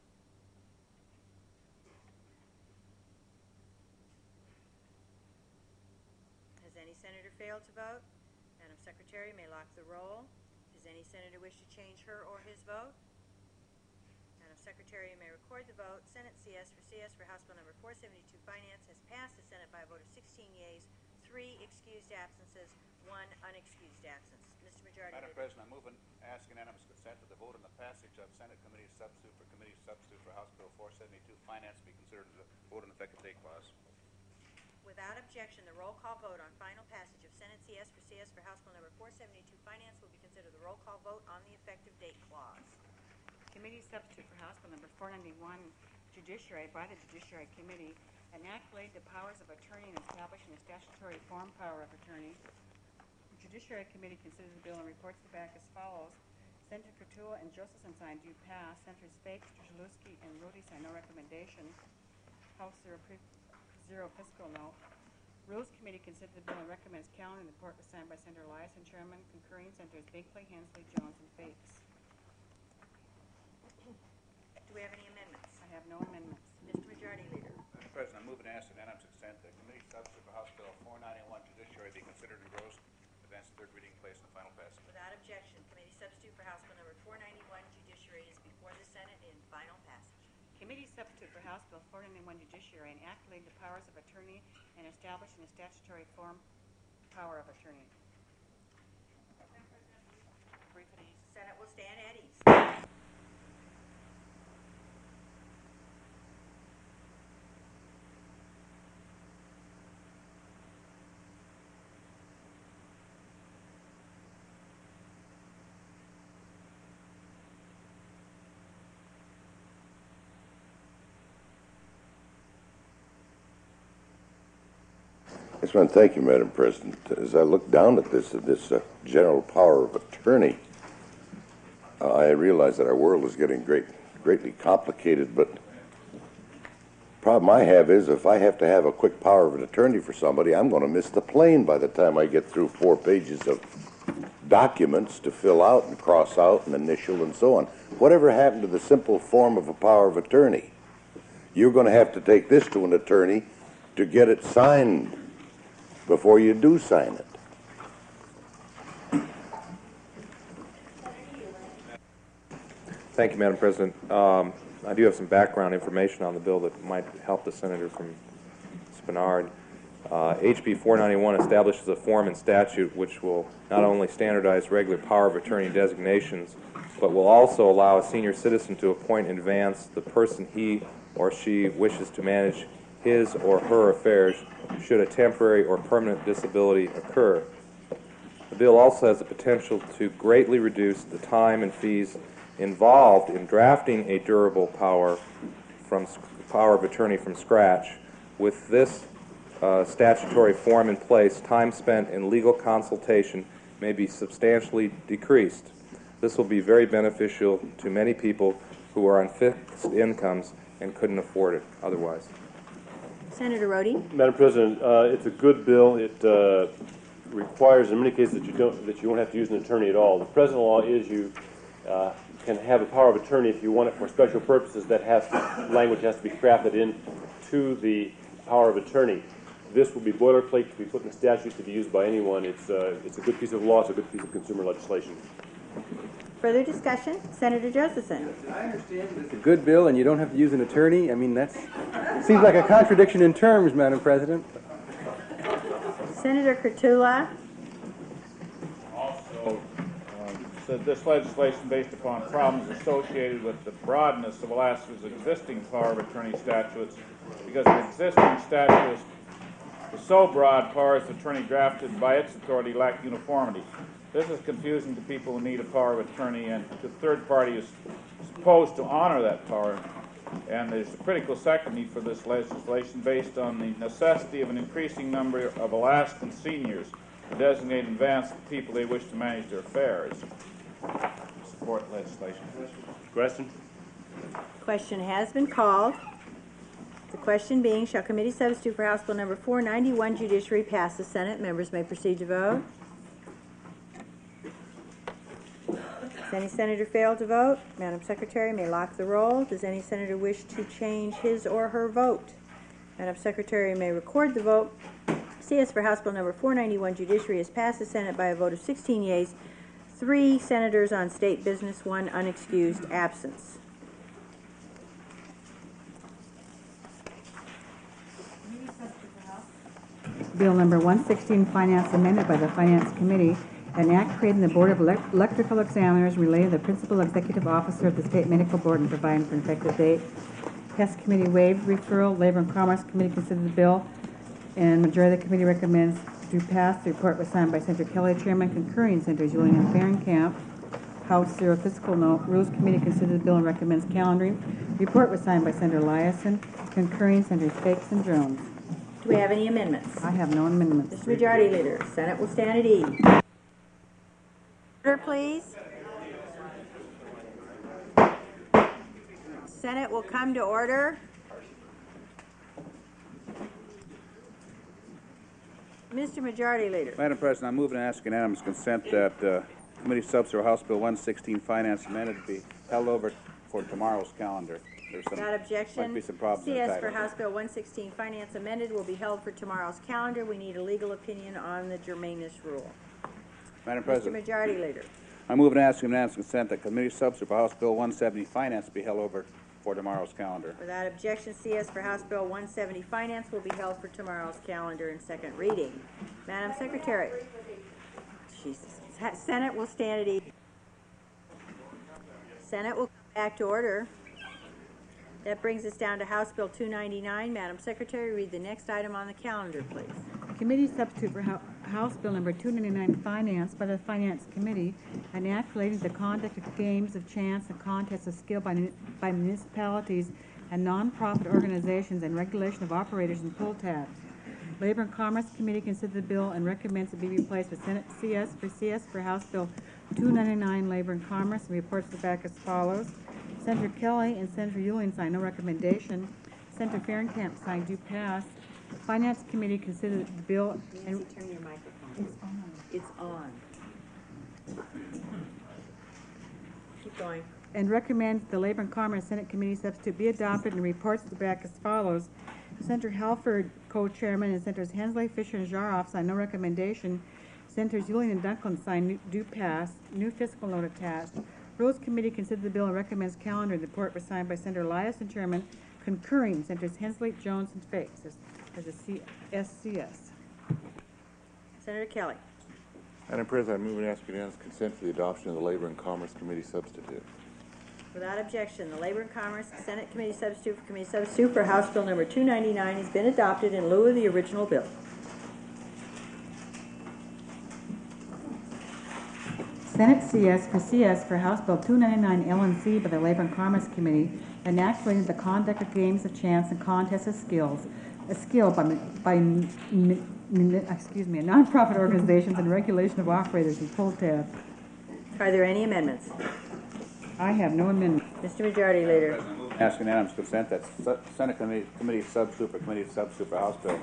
Has any senator failed to vote? Madam Secretary may lock the roll. Does any senator wish to change her or his vote? Madam Secretary may record the vote. Senate C S for C S for House Bill number four seventy-two Finance has passed the Senate by a vote of sixteen yeas, three excused absences, one unexcused absence. Mister Majority Madam Leader. President, I move and ask unanimous consent that the vote on the passage of Senate Committee substitute for Committee substitute for House Bill four seventy-two Finance be considered as a vote on effective date clause. Without objection, the roll call vote on final passage of Senate C S for C S for House Bill number four seventy-two Finance will be considered the roll call vote on the effective date clause. Committee substitute for House Bill number four ninety-one Judiciary by the Judiciary Committee and activate the powers of attorney and establishing a statutory form power of attorney. The Judiciary Committee considers the bill and reports it back as follows. Senator Cotulla and Josephson signed do pass. Senators Fake, Strzeluski, and Rudy signed no recommendation. House zero, pre zero fiscal note. Rules Committee considered the bill and recommends calendar and the report was signed by Senator Eliason, Chairman. Concurring Senators Binkley, Hensley, Jones, and Fakes. Do we have any amendments? I have no amendments. Mister Majority Leader. Madam President, I move and ask unanimous consent that Committee substitute for House Bill four ninety-one Judiciary be considered engrossed, advance the third reading, place in final passage. Without objection, Committee substitute for House Bill number four ninety-one Judiciary is before the Senate in final passage. Committee substitute for House Bill four ninety-one Judiciary and activating the powers of attorney and establishing a statutory form power of attorney. Brief at ease. Senate will stand at ease. I just want to thank you, Madam President. As I look down at this, at this uh, general power of attorney, uh, I realize that our world is getting great, greatly complicated, but the problem I have is if I have to have a quick power of an attorney for somebody, I'm going to miss the plane by the time I get through four pages of documents to fill out and cross out and initial and so on. Whatever happened to the simple form of a power of attorney? You're going to have to take this to an attorney to get it signed before you do sign it. Thank you, Madam President. Um, I do have some background information on the bill that might help the senator from Spenard. Uh, H B four ninety-one establishes a form and statute which will not only standardize regular power of attorney designations, but will also allow a senior citizen to appoint in advance the person he or she wishes to manage his or her affairs should a temporary or permanent disability occur. The bill also has the potential to greatly reduce the time and fees involved in drafting a durable power from power of attorney from scratch. With this uh, statutory form in place, time spent in legal consultation may be substantially decreased. This will be very beneficial to many people who are on fixed incomes and couldn't afford it otherwise. Senator Rhodey. Madam President, uh, it's a good bill. It uh, requires, in many cases, that you don't that you won't have to use an attorney at all. The present law is you uh, can have a power of attorney if you want it for special purposes. That has to, language has to be crafted in to the power of attorney. this will be boilerplate to be put in the statute to be used by anyone. It's, uh, it's a good piece of law. It's a good piece of consumer legislation. Further discussion? Senator Josephson. I understand that it's a good bill and you don't have to use an attorney. I mean, that's seems like a contradiction in terms, Madam President. Senator Kurtula. Also, um, said this legislation based upon problems associated with the broadness of Alaska's existing power of attorney statutes, because the existing statute is so broad, powers of attorney drafted by its authority lack uniformity. This is confusing to people who need a power of attorney, and the third party is supposed to honor that power. And there's a critical second need for this legislation based on the necessity of an increasing number of Alaskan seniors to designate in advance the people they wish to manage their affairs. Support the legislation. Question? Question has been called. The question being, shall committee substitute for House Bill number four ninety-one, Judiciary, pass the Senate? Members may proceed to vote. Does any senator fail to vote? Madam Secretary may lock the roll. Does any senator wish to change his or her vote? Madam Secretary may record the vote. C S for House Bill number four ninety-one, Judiciary, has passed the Senate by a vote of sixteen yeas, three senators on state business, one unexcused absence. Bill number one sixteen, Finance, amended by the Finance Committee, an act creating the Board of Elect Electrical Examiners, relating to the Principal Executive Officer of the State Medical Board, and providing for an effective date. Hess Committee waived referral. Labor and Commerce Committee considered the bill, and majority of the committee recommends to pass. The report was signed by Senator Kelly, Chairman, concurring Senators Yuling and Fahrenkamp. House Zero Fiscal Note. Rules Committee considered the bill and recommends calendaring. The report was signed by Senator Eliason, concurring Senators Fakes and Jones. Do we have any amendments? I have no amendments. Mister Majority Leader, Senate will stand at ease. Order, please. Senate will come to order. Mister Majority Leader. Madam President, I move and ask unanimous consent that uh, Committee Substitute House Bill one sixteen Finance amended be held over for tomorrow's calendar. There's some, Without objection, might be some problems in C the S for title. House Bill one sixteen Finance amended will be held for tomorrow's calendar. We need a legal opinion on the germaneness rule. Madam Mister President. Majority Leader. I move and ask unanimous consent that Committee Substitute for House Bill one seventy Finance be held over for tomorrow's calendar. Without objection, C S for House Bill one seventy Finance will be held for tomorrow's calendar in second reading. Madam Secretary. Jesus. Senate will stand at ease. Senate will come back to order. That brings us down to House Bill two ninety-nine. Madam Secretary, read the next item on the calendar, please. Committee substitute for Ho House Bill number two ninety-nine, Finance, by the Finance Committee, an act relating to the conduct of games of chance and contests of skill by, by municipalities and nonprofit organizations, and regulation of operators and pull tabs. Labor and Commerce Committee considered the bill and recommends it be replaced with Senate C S for C S for House Bill two ninety-nine, Labor and Commerce, and reports the back as follows. Senator Kelly and Senator Yuling signed no recommendation. Senator Fahrenkamp signed do pass. Finance Committee considered the bill and Nancy, turn your microphone. It's on. It's on. Keep going. And recommends the Labor and Commerce Senate Committee substitute be adopted, and reports the back as follows. Senator Halford, co-chairman, and Senators Hensley, Fisher, and Jaroff signed no recommendation. Senators Yuling and Dunklin signed do pass. New fiscal note attached. Rules Committee considered the bill and recommends calendar. The report was signed by Senator Eliason, Chairman, concurring Senators Hensley, Jones, and Fakes as, as a C S C S. Senator Kelly. Madam President, I move and ask unanimous consent for the adoption of the Labor and Commerce Committee substitute. Without objection, the Labor and Commerce Senate Committee substitute for Committee substitute for House Bill number two ninety-nine has been adopted in lieu of the original bill. Senate C S for C S for House Bill two ninety-nine L and C by the Labor and Commerce Committee, an act relating to the conduct of games of chance and contests of skills, a skill by, by n n excuse me, nonprofit organizations, and regulation of operators and pull tabs. Are there any amendments? I have no amendments. Mister Majority Leader. Ask unanimous consent that Senate Committee, Committee Substitute for Committee Substitute for House Bill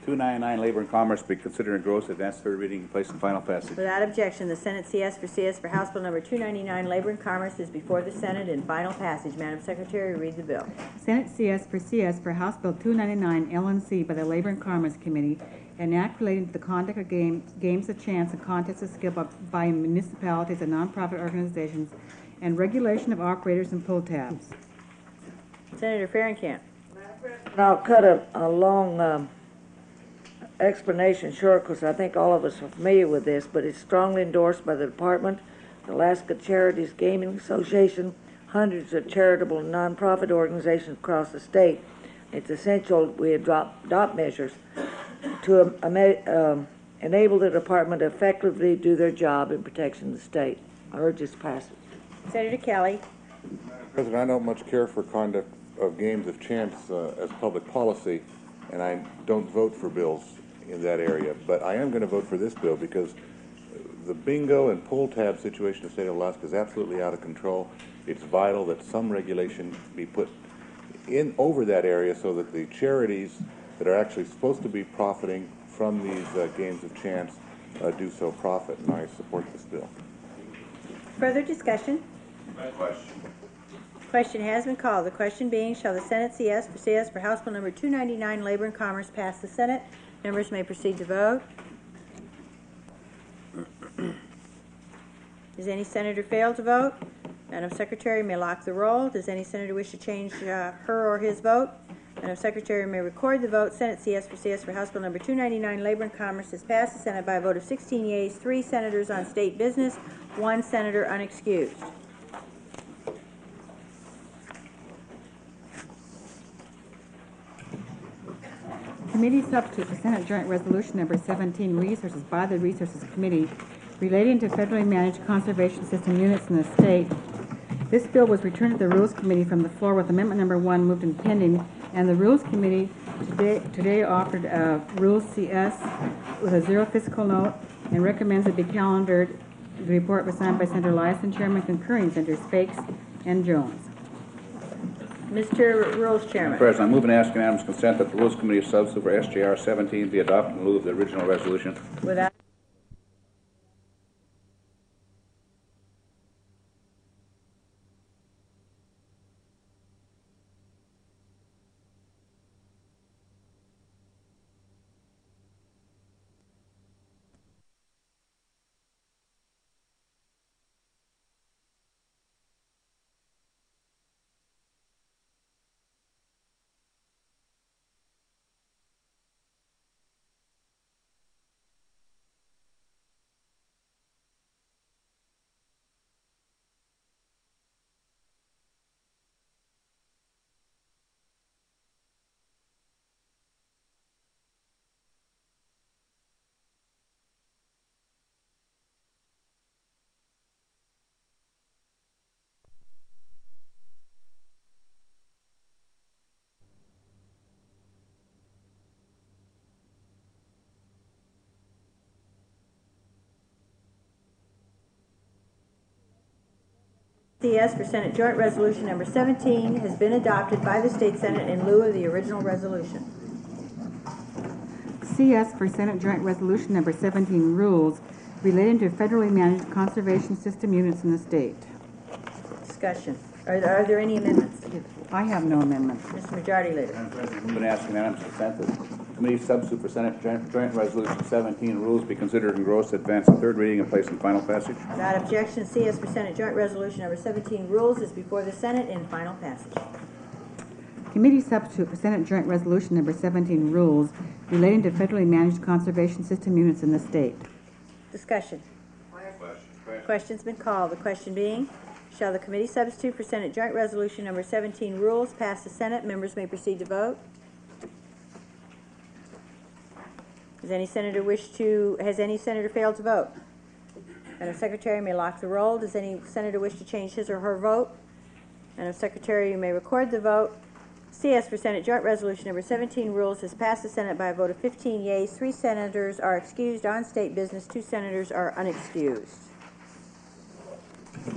two ninety-nine, Labor and Commerce, be considered engrossed, advanced third reading, and placed in final passage. Without objection, the Senate C S for C S for House Bill number two ninety-nine, Labor and Commerce, is before the Senate in final passage. Madam Secretary, read the bill. Senate C S for C S for House Bill two ninety-nine, L and C, by the Labor and Commerce Committee, an act relating to the conduct of games, games of chance and contests of skill by, by municipalities and nonprofit organizations, and regulation of operators and pull tabs. Senator Farrenkamp. And I'll cut a, a long um, explanation short because I think all of us are familiar with this, but it's strongly endorsed by the Department, the Alaska Charities Gaming Association, hundreds of charitable and nonprofit organizations across the state. It's essential we adopt, adopt measures to um, um, enable the department to effectively do their job in protection of the state. I urge its passage. Senator Kelly. President, I don't much care for conduct of games of chance uh, as public policy, and I don't vote for bills in that area. But I am going to vote for this bill because the bingo and pull tab situation in the state of Alaska is absolutely out of control. It's vital that some regulation be put in over that area so that the charities that are actually supposed to be profiting from these uh, games of chance uh, do so profit, and I support this bill. Further discussion? Question. Question has been called. The question being, shall the Senate C S for C S for House Bill number two ninety-nine, Labor and Commerce, pass the Senate? Members may proceed to vote. Does any senator fail to vote? Madam Secretary may lock the roll. Does any senator wish to change uh, her or his vote? Madam Secretary may record the vote. Senate C S for C S for House Bill number two ninety-nine, Labor and Commerce, has passed the Senate by a vote of sixteen yeas, three senators on state business, one senator unexcused. Committee substitute for Senate Joint Resolution Number seventeen, Resources by the Resources Committee, relating to federally managed conservation system units in the state. This bill was returned to the Rules Committee from the floor with Amendment Number one moved and pending, and the Rules Committee today, today offered uh, Rules C S with a zero fiscal note and recommends it be calendared. The report was signed by Senator Lyson, Chairman, concurring Senators Fakes and Jones. Mister Rules Chairman. President, I move and ask unanimous consent that the Rules Committee substitute for S J R seventeen be adopted in lieu of the original resolution. Without C S for Senate Joint Resolution Number seventeen has been adopted by the State Senate in lieu of the original resolution. C S for Senate Joint Resolution Number seventeen, Rules relating to federally managed conservation system units in the state. Discussion. Are there, are there any amendments? I have no amendments. Mister Majority Leader. Madam President, move and ask unanimous consent that the committee substitute for Senate Joint, Joint Resolution seventeen rules be considered engrossed, advanced in third reading, and placed in final passage. Without objection, C S for Senate Joint Resolution Number seventeen, Rules, is before the Senate in final passage. Committee substitute for Senate Joint Resolution Number seventeen, Rules relating to federally managed conservation system units in the state. Discussion. Question's been called. The question being, shall the committee substitute for Senate Joint Resolution Number seventeen, Rules, pass the Senate? Members may proceed to vote. Does any senator wish to, has any senator failed to vote? Madam Secretary may lock the roll. Does any senator wish to change his or her vote? Madam Secretary, you may record the vote. C S for Senate Joint Resolution Number seventeen, Rules, has passed the Senate by a vote of fifteen yeas. Three senators are excused on state business. Two senators are unexcused.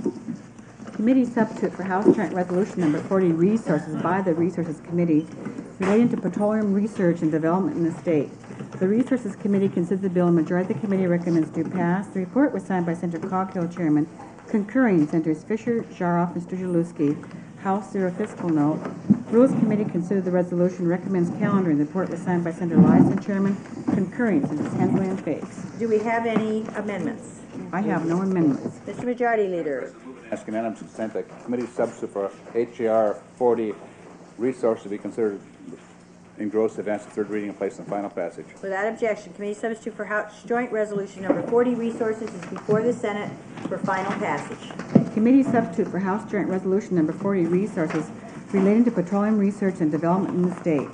Committee substitute for House Joint Resolution Number forty, Resources by the Resources Committee, relating to petroleum research and development in the state. The Resources Committee considers the bill, and majority of the committee recommends to pass. The report was signed by Senator Coghill, Chairman. Concurring, Senators Fisher, Jaroff, and Strzelecki. House zero fiscal note. Rules Committee considered the resolution, recommends calendar, and the report was signed by Senator Lyson, Chairman. Concurring, Senators Hensley and Fakes. Do we have any amendments? I have no amendments. Mister Majority Leader. Ask unanimous consent that committee substitute for H A R forty resources to be considered engrossed, advance to third reading, and place in final passage. Without objection, committee substitute for House Joint Resolution Number forty Resources is before the Senate for final passage. Committee substitute for House Joint Resolution Number forty Resources relating to petroleum research and development in the state.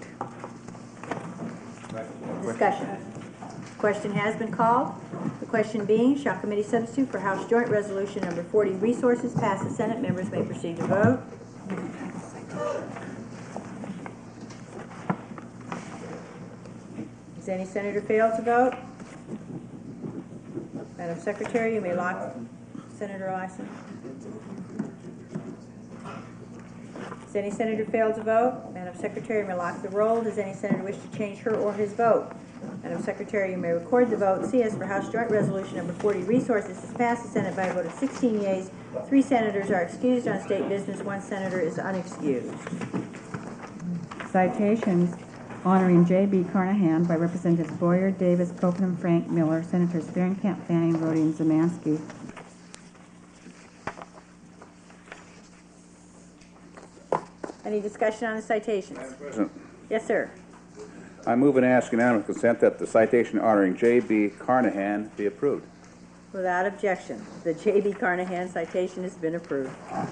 Discussion. Question has been called. The question being, shall committee substitute for House Joint Resolution Number forty Resources pass the Senate? Members may proceed to vote. Does any senator fail to vote? Madam Secretary, you may lock Senator Lyson. Does any senator fail to vote? Madam Secretary, you may lock the roll. Does any senator wish to change her or his vote? Madam Secretary, you may record the vote. C as for House Joint Resolution Number forty Resources is passed the Senate by a vote of sixteen yeas. Three senators are excused on state business. One senator is unexcused. Citations honoring J B Carnahan by Representatives Boyer, Davis, Copeland, Frank, Miller, Senators Fahrenkamp, Fanning, Rhodey, and Zemansky. Any discussion on the citations? Madam President, Yes, sir. I move and ask unanimous consent that the citation honoring J B Carnahan be approved. Without objection, the J B Carnahan citation has been approved.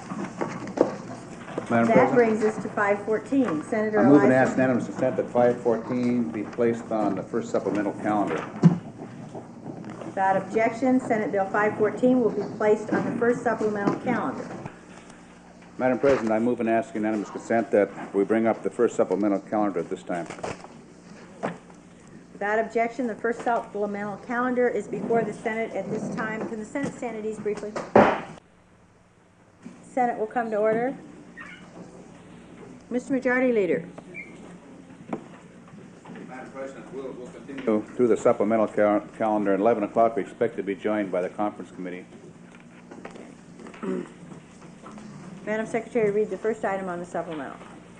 Madam That President, brings us to five fourteen. Senator I move and Eliza. ask unanimous consent that five fourteen be placed on the first supplemental calendar. Without objection, Senate Bill five fourteen will be placed on the first supplemental calendar. Madam President, I move and ask unanimous consent that we bring up the first supplemental calendar at this time. Without objection, the first supplemental calendar is before the Senate at this time. Can the Senate stand at ease briefly? Senate will come to order. Mister Majority Leader. Madam President, we'll, we'll continue through the supplemental cal calendar. At eleven o'clock, we expect to be joined by the conference committee. Madam Secretary, read the first item on the supplemental.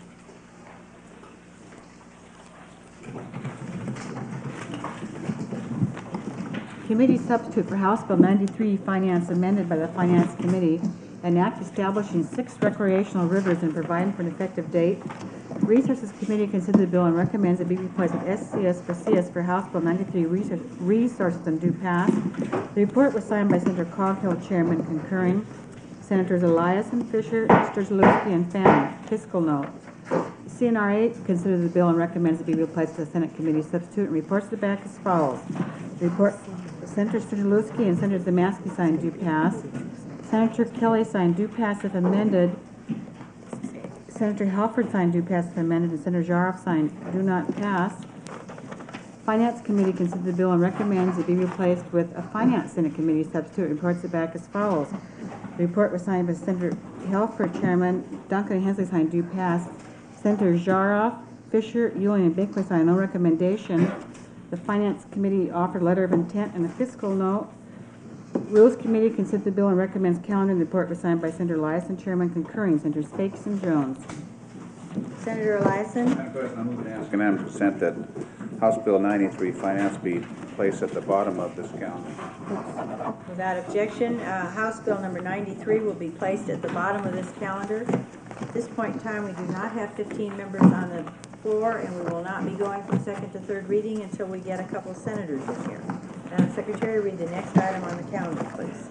Committee substitute for House Bill ninety-three, Finance, amended by the Finance Committee, an act establishing six recreational rivers and providing for an effective date. Resources Committee considered the bill and recommends it be replaced with S C S for C S for House Bill ninety-three, Resources and due pass. The report was signed by Senator Coghill, Chairman, concurring. Senators Eliason, Fisher, Strzelecki, and Fanning. Fiscal note. C N R A considers the bill and recommends it be replaced with the Senate Committee substitute and reports it back as follows. The report, Senator Strzelecki and Senator Zemansky signed due pass. Senator Kelly signed due pass if amended. Senator Halford signed due pass if amended, and Senator Jaroff signed do not pass. Finance Committee considered the bill and recommends it be replaced with a Finance Senate Committee substitute and reports it back as follows. The report was signed by Senator Halford, Chairman. Duncan and Hensley signed due pass. Senators Jaroff, Fisher, Ewing, and Binkley signed no recommendation. The Finance Committee offered a letter of intent and a fiscal note. Rules Committee considered the bill and recommends calendar. The report was signed by Senator Eliason, Chairman, concurring. Senators Fakes and Jones. Senator Eliason. Madam President, I move and ask unanimous consent that House Bill ninety-three, Finance, be placed at the bottom of this calendar. Without objection, uh, House Bill number ninety-three will be placed at the bottom of this calendar. At this point in time, we do not have fifteen members on the floor, and we will not be going from second to third reading until we get a couple of senators in here. Madam Secretary, read the next item on the calendar, please.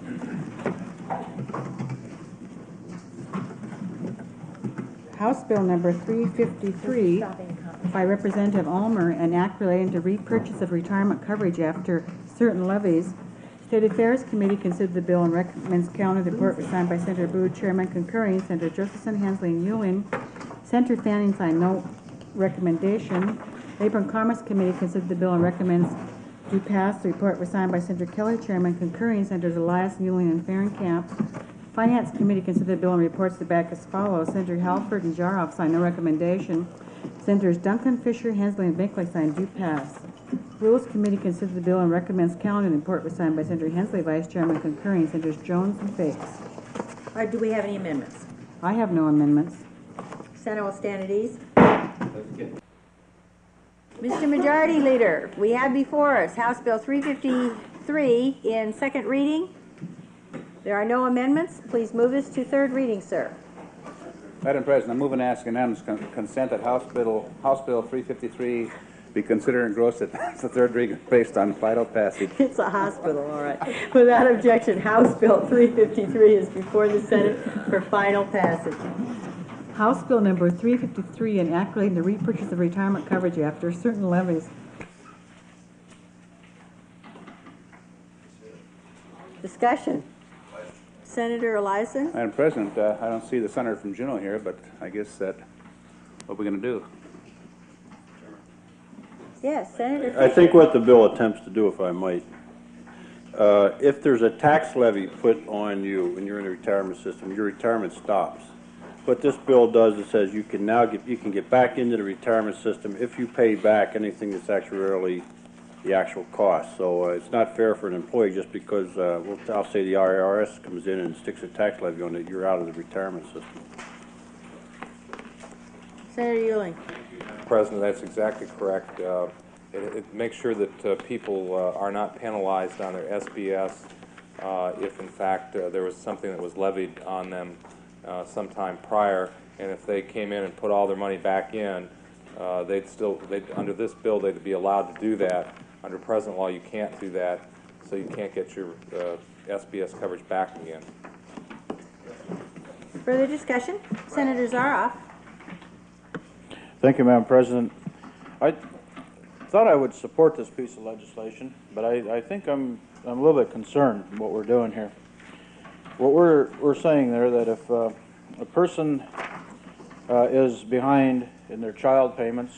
House Bill number three fifty-three by Representative Ulmer, an act relating to repurchase of retirement coverage after certain levies. State Affairs Committee considered the bill and recommends calendar. The report was signed by Senator Booth, Chairman, concurring. Senator Josephson, Hensley, and Ewing. Senator Fanning signed no recommendation. Labor and Commerce Committee considered the bill and recommends due pass. The report was signed by Senator Kelly, Chairman, concurring. Senators Elias, Ewing, and Fahrenkamp. Finance Committee considered the bill and reports it back as follows. Senator Halford and Jaroff signed no recommendation. Senators Duncan, Fisher, Hensley, and Binkley signed do pass. Rules Committee considers the bill and recommends calendar and report was signed by Senator Hensley, Vice Chairman, concurring Senators Jones and Fakes. All right, do we have any amendments? I have no amendments. Senate will stand at ease. Mister Majority Leader, we have before us House Bill three fifty-three in second reading. There are no amendments. Please move us to third reading, sir. Madam President, I move and ask unanimous con consent that House Bill House Bill three fifty-three be considered and engrossed at the third reading based on final passage. It's a hospital, all right. Without objection, House Bill three fifty-three is before the Senate for final passage. House Bill number three fifty-three, an act relating to repurchase of retirement coverage after certain levies. Discussion. Senator Eliason? Madam President, uh, I don't see the senator from Juneau here, but I guess that what we're going to do. Yes, Senator I Fisher. think what the bill attempts to do, if I might, uh, if there's a tax levy put on you when you're in the retirement system, your retirement stops. What this bill does, it says you can now get, you can get back into the retirement system if you pay back anything that's actually the actual cost. So uh, it's not fair for an employee just because, uh, well, I'll say the I R S comes in and sticks a tax levy on it, you're out of the retirement system. Senator Ewing. President, that's exactly correct. Uh, it, it makes sure that uh, people uh, are not penalized on their S B S uh, if, in fact, uh, there was something that was levied on them uh, sometime prior, and if they came in and put all their money back in, uh, they'd still, they'd, under this bill, they'd be allowed to do that. Under present law, you can't do that, so you can't get your uh, S B S coverage back again. Further discussion? Senator Zaroff. Thank you, Madam President. I thought I would support this piece of legislation, but I, I think I'm, I'm a little bit concerned with what we're doing here. What we're, we're saying there that if uh, a person uh, is behind in their child payments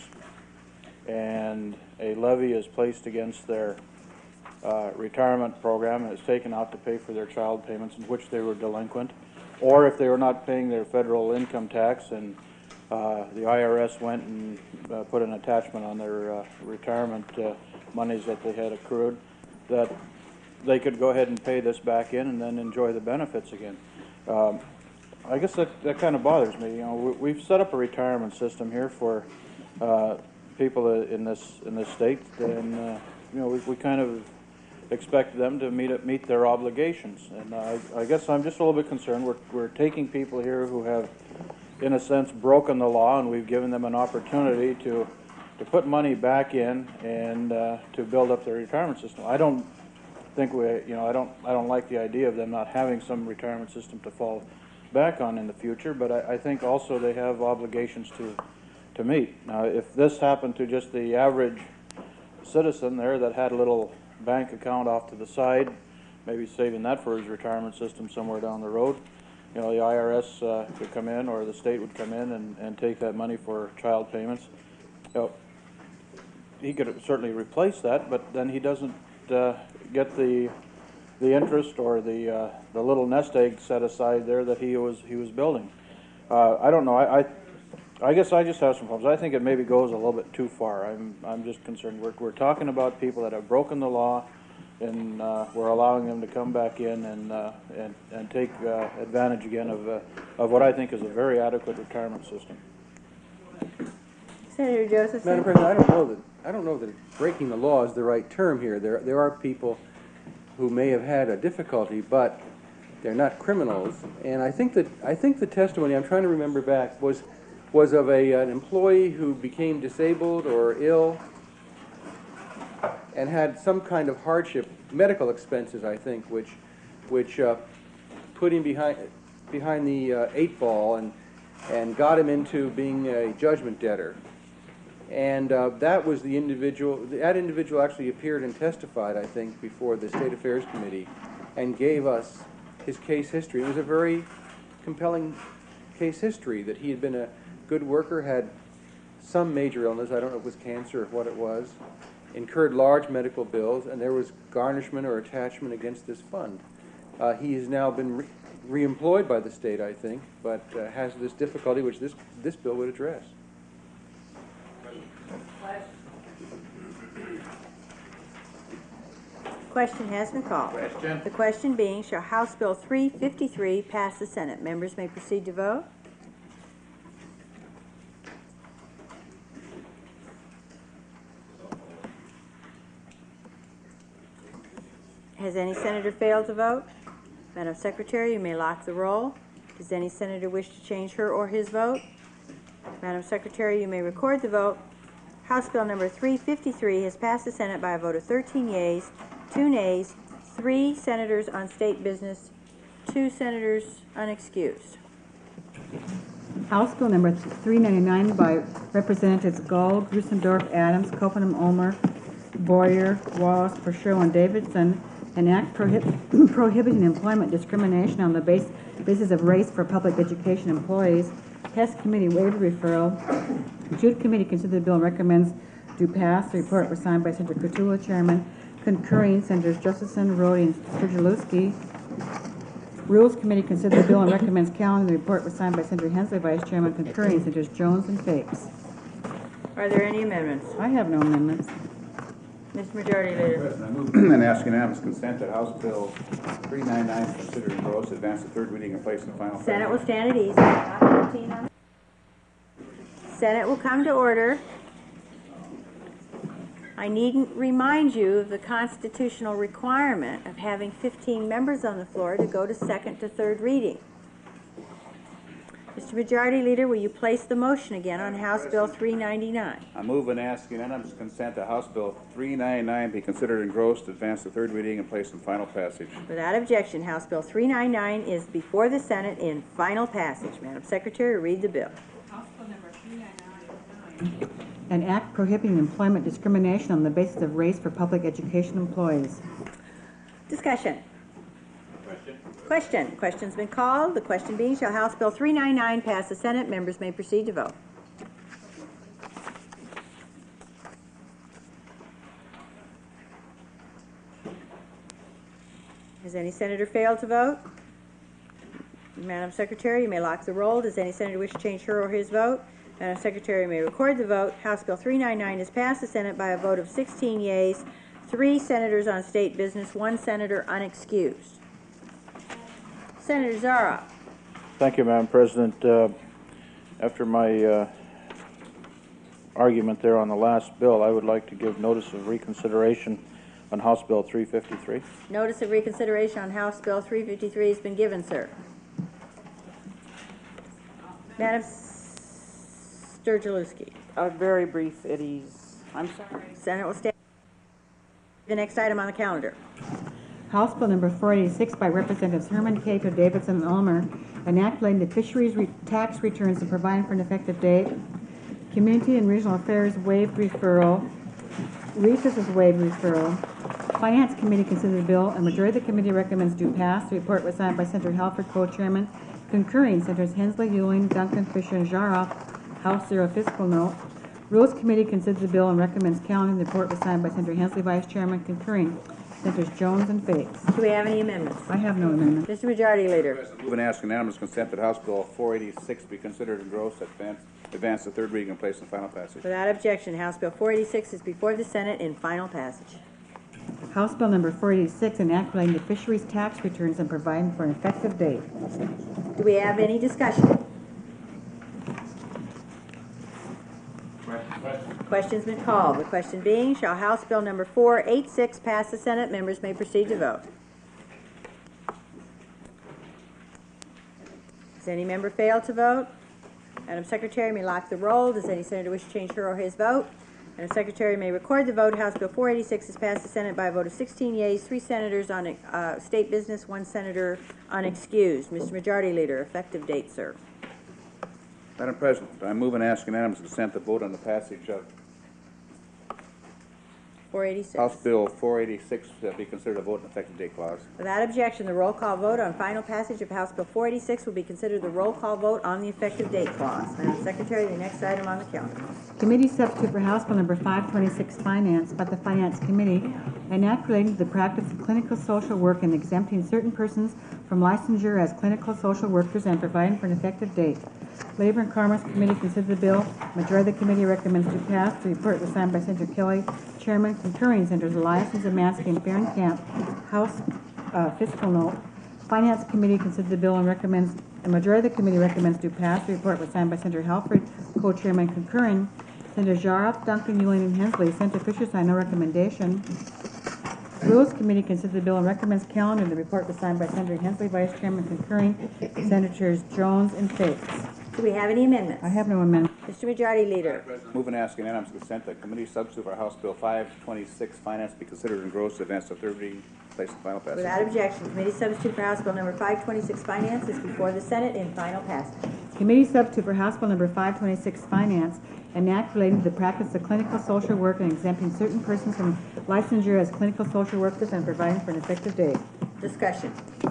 and a levy is placed against their uh, retirement program and is taken out to pay for their child payments in which they were delinquent, or if they were not paying their federal income tax and Uh, the I R S went and uh, put an attachment on their uh, retirement uh, monies that they had accrued, that they could go ahead and pay this back in and then enjoy the benefits again. Um, I guess that, that kind of bothers me. You know, we, we've set up a retirement system here for uh, people in this in this state, and uh, you know, we, we kind of expect them to meet meet their obligations. And uh, I, I guess I'm just a little bit concerned. We're we're taking people here who have, in a sense, broken the law, and we've given them an opportunity to to put money back in and uh, to build up their retirement system. I don't think we, you know, I don't I don't like the idea of them not having some retirement system to fall back on in the future, but I, I think also they have obligations to to meet. Now, if this happened to just the average citizen there that had a little bank account off to the side, maybe saving that for his retirement system somewhere down the road, you know, the I R S uh, could come in, or the state would come in and, and take that money for child payments. You know, he could certainly replace that, but then he doesn't uh, get the the interest or the uh, the little nest egg set aside there that he was he was building. Uh, I don't know. I, I I guess I just have some problems. I think it maybe goes a little bit too far. I'm I'm just concerned. We're we're talking about people that have broken the law, and uh, we're allowing them to come back in and uh, and and take uh, advantage again of uh, of what I think is a very adequate retirement system. Senator Josephson. Madam President, I don't know that I don't know that breaking the law is the right term here. There there are people who may have had a difficulty, but they're not criminals. And I think that I think the testimony, I'm trying to remember back, was was of a an employee who became disabled or ill and had some kind of hardship, medical expenses, I think, which which uh, put him behind behind the uh, eight ball and and got him into being a judgment debtor. And uh, that was the individual, that individual actually appeared and testified, I think, before the State Affairs Committee and gave us his case history. It was a very compelling case history that he had been a good worker, had some major illness, I don't know if it was cancer or what it was, incurred large medical bills, and there was garnishment or attachment against this fund. Uh, he has now been re reemployed by the state, I think, but uh, has this difficulty which this, this bill would address. Question has been called. Question. The question being, shall House Bill three fifty-three pass the Senate? Members may proceed to vote. Has any senator failed to vote? Madam Secretary, you may lock the roll. Does any senator wish to change her or his vote? Madam Secretary, you may record the vote. House Bill number three fifty-three has passed the Senate by a vote of thirteen yeas, two nays, three senators on state business, two senators unexcused. House Bill number three ninety-nine by Representatives Gall, Grusendorf, Adams, Copeland, Ulmer, Boyer, Wallace, Purcell, and Davidson, an act prohib prohibiting employment discrimination on the base basis of race for public education employees. Hess Committee waived referral. Jude Committee considered the bill and recommends do pass. The report was signed by Senator Kotula, Chairman. Concurring, Senators Josephson, Rhodey, and Sturgielewski. Rules Committee considered the bill and recommends calendar. The report was signed by Senator Hensley, Vice Chairman. Concurring, Senators Jones and Fakes. Are there any amendments? I have no amendments. Mister Majority Leader. President, I move and ask unanimous consent that House Bill three ninety-nine is considered engrossed, advance to third reading, and place in the final. Senate will stand at ease. Not fifteen on- Senate will come to order. I needn't remind you of the constitutional requirement of having fifteen members on the floor to go to second to third reading. Mister Majority Leader, will you place the motion again on House Bill three ninety-nine? I move and ask unanimous consent that House Bill three ninety-nine be considered engrossed, advance to third reading, and place in final passage. Without objection, House Bill three ninety-nine is before the Senate in final passage. Madam Secretary, read the bill. House Bill number three ninety-nine. An act prohibiting employment discrimination on the basis of race for public education employees. Discussion. Question. Question. Question's been called. The question being, shall House Bill three ninety-nine pass the Senate? Members may proceed to vote. Has any senator failed to vote? Madam Secretary, you may lock the roll. Does any senator wish to change her or his vote? Madam Secretary may record the vote. House Bill three ninety-nine is passed the Senate by a vote of sixteen yeas, three senators on state business, one senator unexcused. Senator Zara. Thank you, Madam President. Uh, after my uh, argument there on the last bill, I would like to give notice of reconsideration on House Bill three fifty-three. Notice of reconsideration on House Bill three fifty-three has been given, sir. Madam Sturgielewski. A very brief at ease. I'm sorry. Senate will stand. The next item on the calendar. House Bill number four eighty-six by Representatives Herman, Cato, Davidson, and Ulmer, an act relating to fisheries re tax returns and providing for an effective date. Community and Regional Affairs waived referral. Resources waived referral. Finance Committee considered the bill. A majority of the committee recommends do pass. The report was signed by Senator Halford, co-chairman. Concurring, Senators Hensley, Ewing, Duncan, Fisher, and Jaroff. House zero fiscal note. Rules Committee considers the bill and recommends calendar. The report was signed by Senator Hensley, Vice Chairman. Concurring, Senators Jones and Fakes. Do we have any amendments? I have no amendments. Mister Majority Leader. Move and ask unanimous consent that House Bill four eighty-six be considered engrossed, advance, advance to third reading, and place in final passage. Without objection, House Bill four eighty-six is before the Senate in final passage. House Bill number four eighty-six, an act relating to fisheries tax returns and providing for an effective date. Do we have any discussion? Question's been called. The question being, shall House Bill number four eighty-six pass the Senate? Members may proceed to vote. Does any member fail to vote? Madam Secretary may lock the roll. Does any senator wish to change her or his vote? Madam Secretary may record the vote. House Bill four eighty-six has passed the Senate by a vote of sixteen yeas, three senators on uh, state business, one senator unexcused. Mister Majority Leader, effective date, sir. Madam President, I move and ask unanimous consent to vote on the passage of four eighty-six. House Bill four eighty-six uh, be considered a vote and effective date clause. Without objection, the roll call vote on final passage of House Bill four eighty-six will be considered the roll call vote on the effective date clause. Madam Secretary, the next item on the calendar. Committee substitute for House Bill number five twenty-six, Finance, by the Finance Committee, an act relating to the practice of clinical social work and exempting certain persons from licensure as clinical social workers and providing for an effective date. Labor and Commerce Committee considered the bill. Majority of the committee recommends to pass. The report was signed by Senator Kelly, Chairman. Concurring Senators Elias, Zemansky, and Fahrenkamp. House uh, fiscal note. Finance Committee considered the bill and recommends, the majority of the committee recommends to pass. The report was signed by Senator Halford, co-chairman. Concurring Senator Jaroff, Duncan, Euling, and Hensley. Senator Fisher signed no recommendation. Rules Committee considered the bill and recommends calendar. The report was signed by Senator Hensley, Vice Chairman. Concurring Senators Jones and Fates. Do we have any amendments? I have no amendment. Mister Majority Leader. Move and ask unanimous consent that committee substitute for House Bill five twenty-six Finance be considered and engrossed to advance to third reading, place in final passage. Without objection, committee substitute for House Bill number five twenty-six Finance is before the Senate in final passage. Committee substitute for House Bill number five twenty-six Finance, an act relating to the practice of clinical social work and exempting certain persons from licensure as clinical social workers and providing for an effective date. Discussion.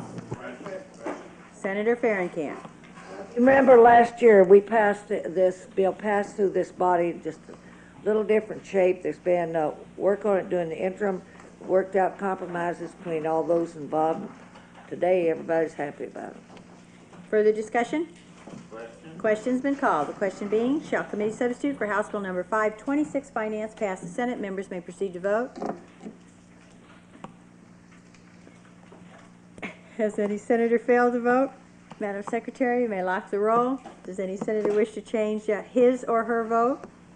Senator Fahrenkamp. Remember last year, we passed th- this bill, passed through this body, just a little different shape. There's been uh, work on it during the interim, worked out compromises between all those involved. Today, everybody's happy about it. Further discussion? Question's been called. The question being, shall committee substitute for House Bill number five twenty-six Finance pass the Senate? Members may proceed to vote. Has any senator failed to vote? Madam Secretary, you may lock the roll. Does any senator wish to change uh, his or her vote?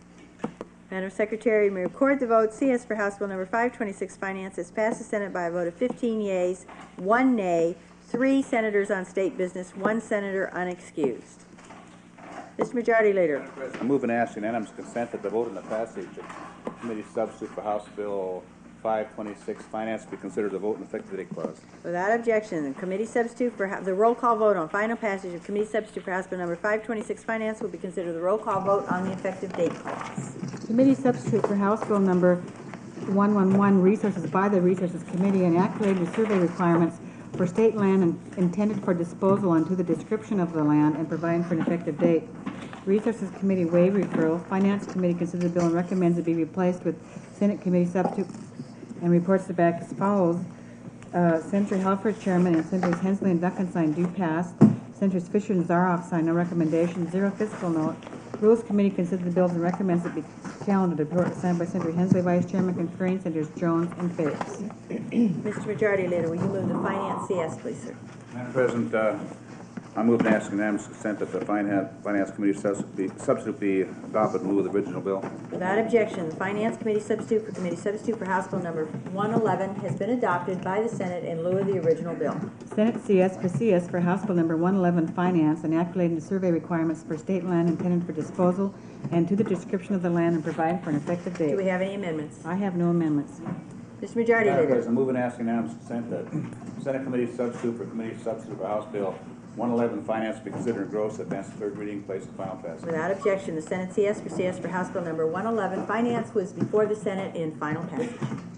Madam Secretary, you may record the vote. C as for House Bill number five twenty-six Finance has passed the Senate by a vote of fifteen yeas, one nay, three senators on state business, one senator unexcused. Mister Majority Leader. I move and ask unanimous consent that the vote on the passage of committee substitute for House Bill five twenty-six Finance be considered a vote in effective date clause. Without objection, the committee substitute for the roll call vote on final passage of committee substitute for House Bill number five twenty-six Finance will be considered the roll call vote on the effective date clause. Committee substitute for House Bill number one eleven Resources by the Resources Committee and act related to survey requirements for state land and intended for disposal and to the description of the land and providing for an effective date. Resources Committee waive referral. Finance Committee considers the bill and recommends it be replaced with Senate Committee substitute and reports the back as follows. Uh, Senator Halford, Chairman, and Senators Hensley and Duncan sign do pass. Senators Fisher and Zaroff sign no recommendation. Zero fiscal note. Rules Committee considers the bills and recommends it be calendared. The report was signed by Senator Hensley, Vice Chairman, concurring Senators Jones and Fates. Mister Majority Leader, will you move the Finance C S, please, sir? Madam President, uh, I move and ask unanimous consent that the Finance, Finance Committee substitute be, substitute be adopted in lieu of the original bill. Without objection, the Finance Committee substitute for Committee substitute for House Bill number one eleven has been adopted by the Senate in lieu of the original bill. Senate C S for C S for House Bill number one eleven Finance and act relating to survey requirements for state land intended for disposal and to the description of the land and providing for an effective date. Do we have any amendments? I have no amendments. Mister Majority Madam Leader. President, I move and ask unanimous consent that Senate Committee substitute for Committee substitute for House Bill one eleven Finance be considered engrossed, advance to third reading, place in final passage. Without objection, the Senate C S for C S for House Bill number one eleven Finance was before the Senate in final passage.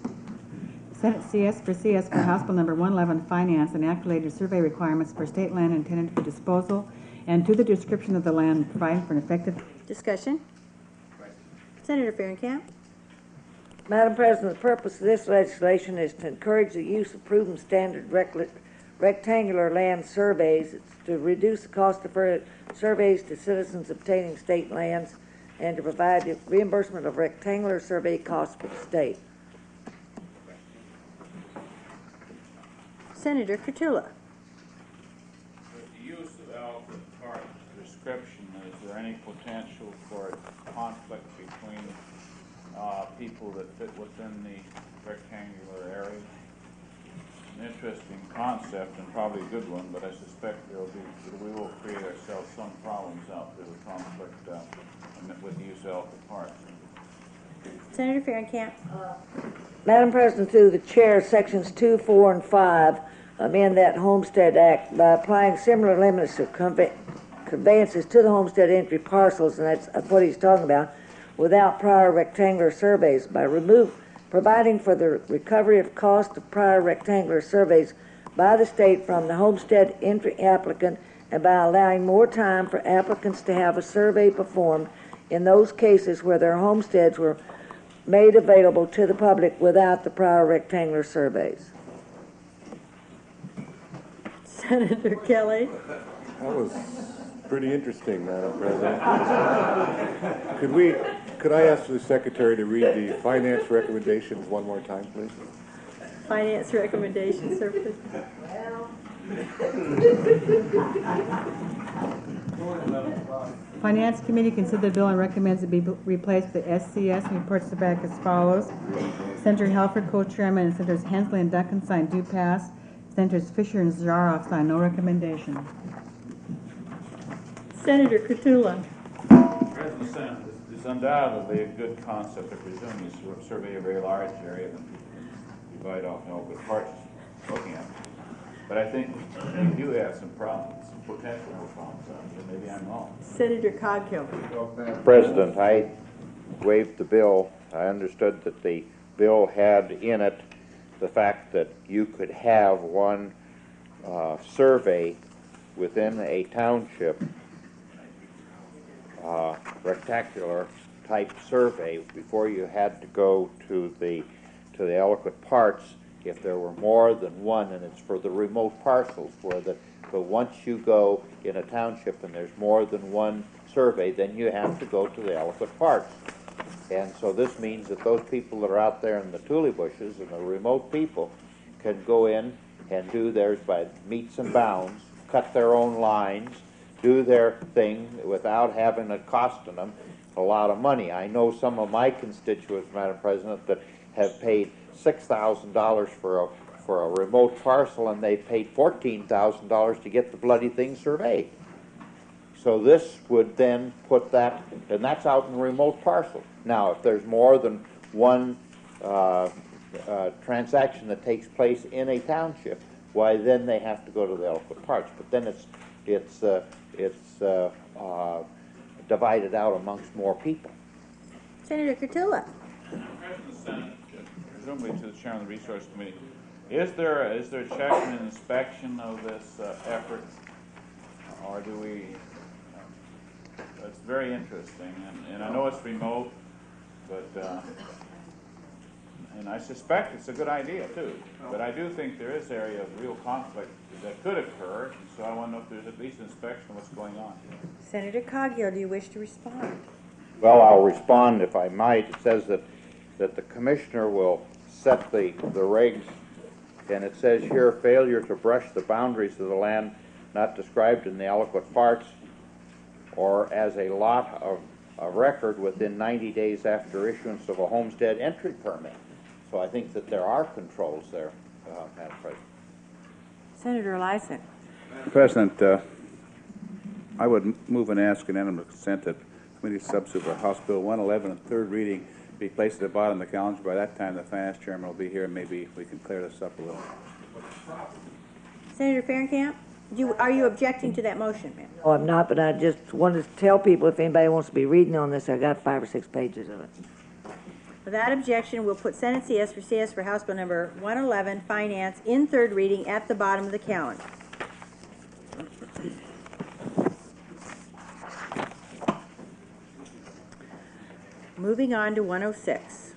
Senate C S for C S for House Bill number one eleven Finance and act related to survey requirements for state land intended for disposal and to the description of the land providing for an effective discussion. Senator Fahrenkamp. Madam President, the purpose of this legislation is to encourage the use of proven standard rec- rectangular land surveys. It's to reduce the cost of fur- surveys to citizens obtaining state lands and to provide reimbursement of rectangular survey costs for the state. Senator Cotula. With the use of Alfred Park's description, is there any potential for conflict between uh, people that fit within the rectangular area? An interesting concept and probably a good one, but I suspect there will be, we will create ourselves some problems out there with conflict uh, with the use of Alfred Park. Senator Fahrenkamp. Uh, Madam President, through the chair, sections two, four, and five amend that Homestead Act by applying similar limits of conve- conveyances to the homestead entry parcels, and that's, that's what he's talking about, without prior rectangular surveys, by remove, providing for the recovery of cost of prior rectangular surveys by the state from the homestead entry applicant, and by allowing more time for applicants to have a survey performed in those cases where their homesteads were made available to the public without the prior rectangular surveys. Senator Kelly. That was Pretty interesting, Madam President. Could we, could I ask the Secretary to read the finance recommendations one more time, please? Finance recommendations, sir, please. Finance Committee considered the bill and recommends it be replaced with the S C S and reports it back as follows. Senator Halford, co-chairman, and Senators Hensley and Duncan signed do pass. Senators Fisher and Zaroff signed no recommendation. Senator Kratula. President of the Senate, it's undoubtedly a good concept. I presume you sur- survey a very large area and divide off no good parts looking at it. But I think we do have some problems, some potential problems, so maybe I'm wrong. Senator Coghill. Madam President, I waived the bill. I understood that the bill had in it the fact that you could have one uh, survey within a township, uh, rectangular type survey, before you had to go to the to the eloquent parts if there were more than one, and it's for the remote parcels where the but once you go in a township and there's more than one survey, then you have to go to the eloquent parts. And so this means that those people that are out there in the tule bushes and the remote people can go in and do theirs by meets and bounds, cut their own lines, do their thing without having it costing them a lot of money. I know some of my constituents, Madam President, that have paid six thousand dollars for a for a remote parcel, and they paid fourteen thousand dollars to get the bloody thing surveyed. So this would then put that, and that's out in a remote parcel. Now, if there's more than one uh, uh, transaction that takes place in a township, why then they have to go to the eloquent parts. But then it's it's uh, it's uh, uh, divided out amongst more people. Senator Kratula. President of the Senate, presumably to the chairman of the Resource Committee, is there a, is there a check and inspection of this uh, effort, or do we? Um, it's very interesting, and, and I know it's remote, but uh, and I suspect it's a good idea too. But I do think there is area of real conflict that could occur, and so I want to know if there's at least inspection of what's going on. Senator Coghill, do you wish to respond? Well, I'll respond if I might. It says that that the commissioner will set the the regs, and it says here failure to brush the boundaries of the land not described in the eloquent parts or as a lot of a record within ninety days after issuance of a homestead entry permit. So I think that there are controls there, uh, Madam President. Senator Lyson. Madam President, uh, I would move and ask unanimous consent that Committee Substitute for House Bill one eleven and third reading be placed at the bottom of the calendar. By that time, the Finance Chairman will be here, and maybe we can clear this up a little. Senator Fahrenkamp, do you, are you objecting to that motion, ma'am? Oh, I'm not, but I just wanted to tell people if anybody wants to be reading on this, I got five or six pages of it. Without objection, we'll put Senate C S for C S for House Bill number one eleven, Finance, in third reading at the bottom of the calendar. Moving on to one oh six.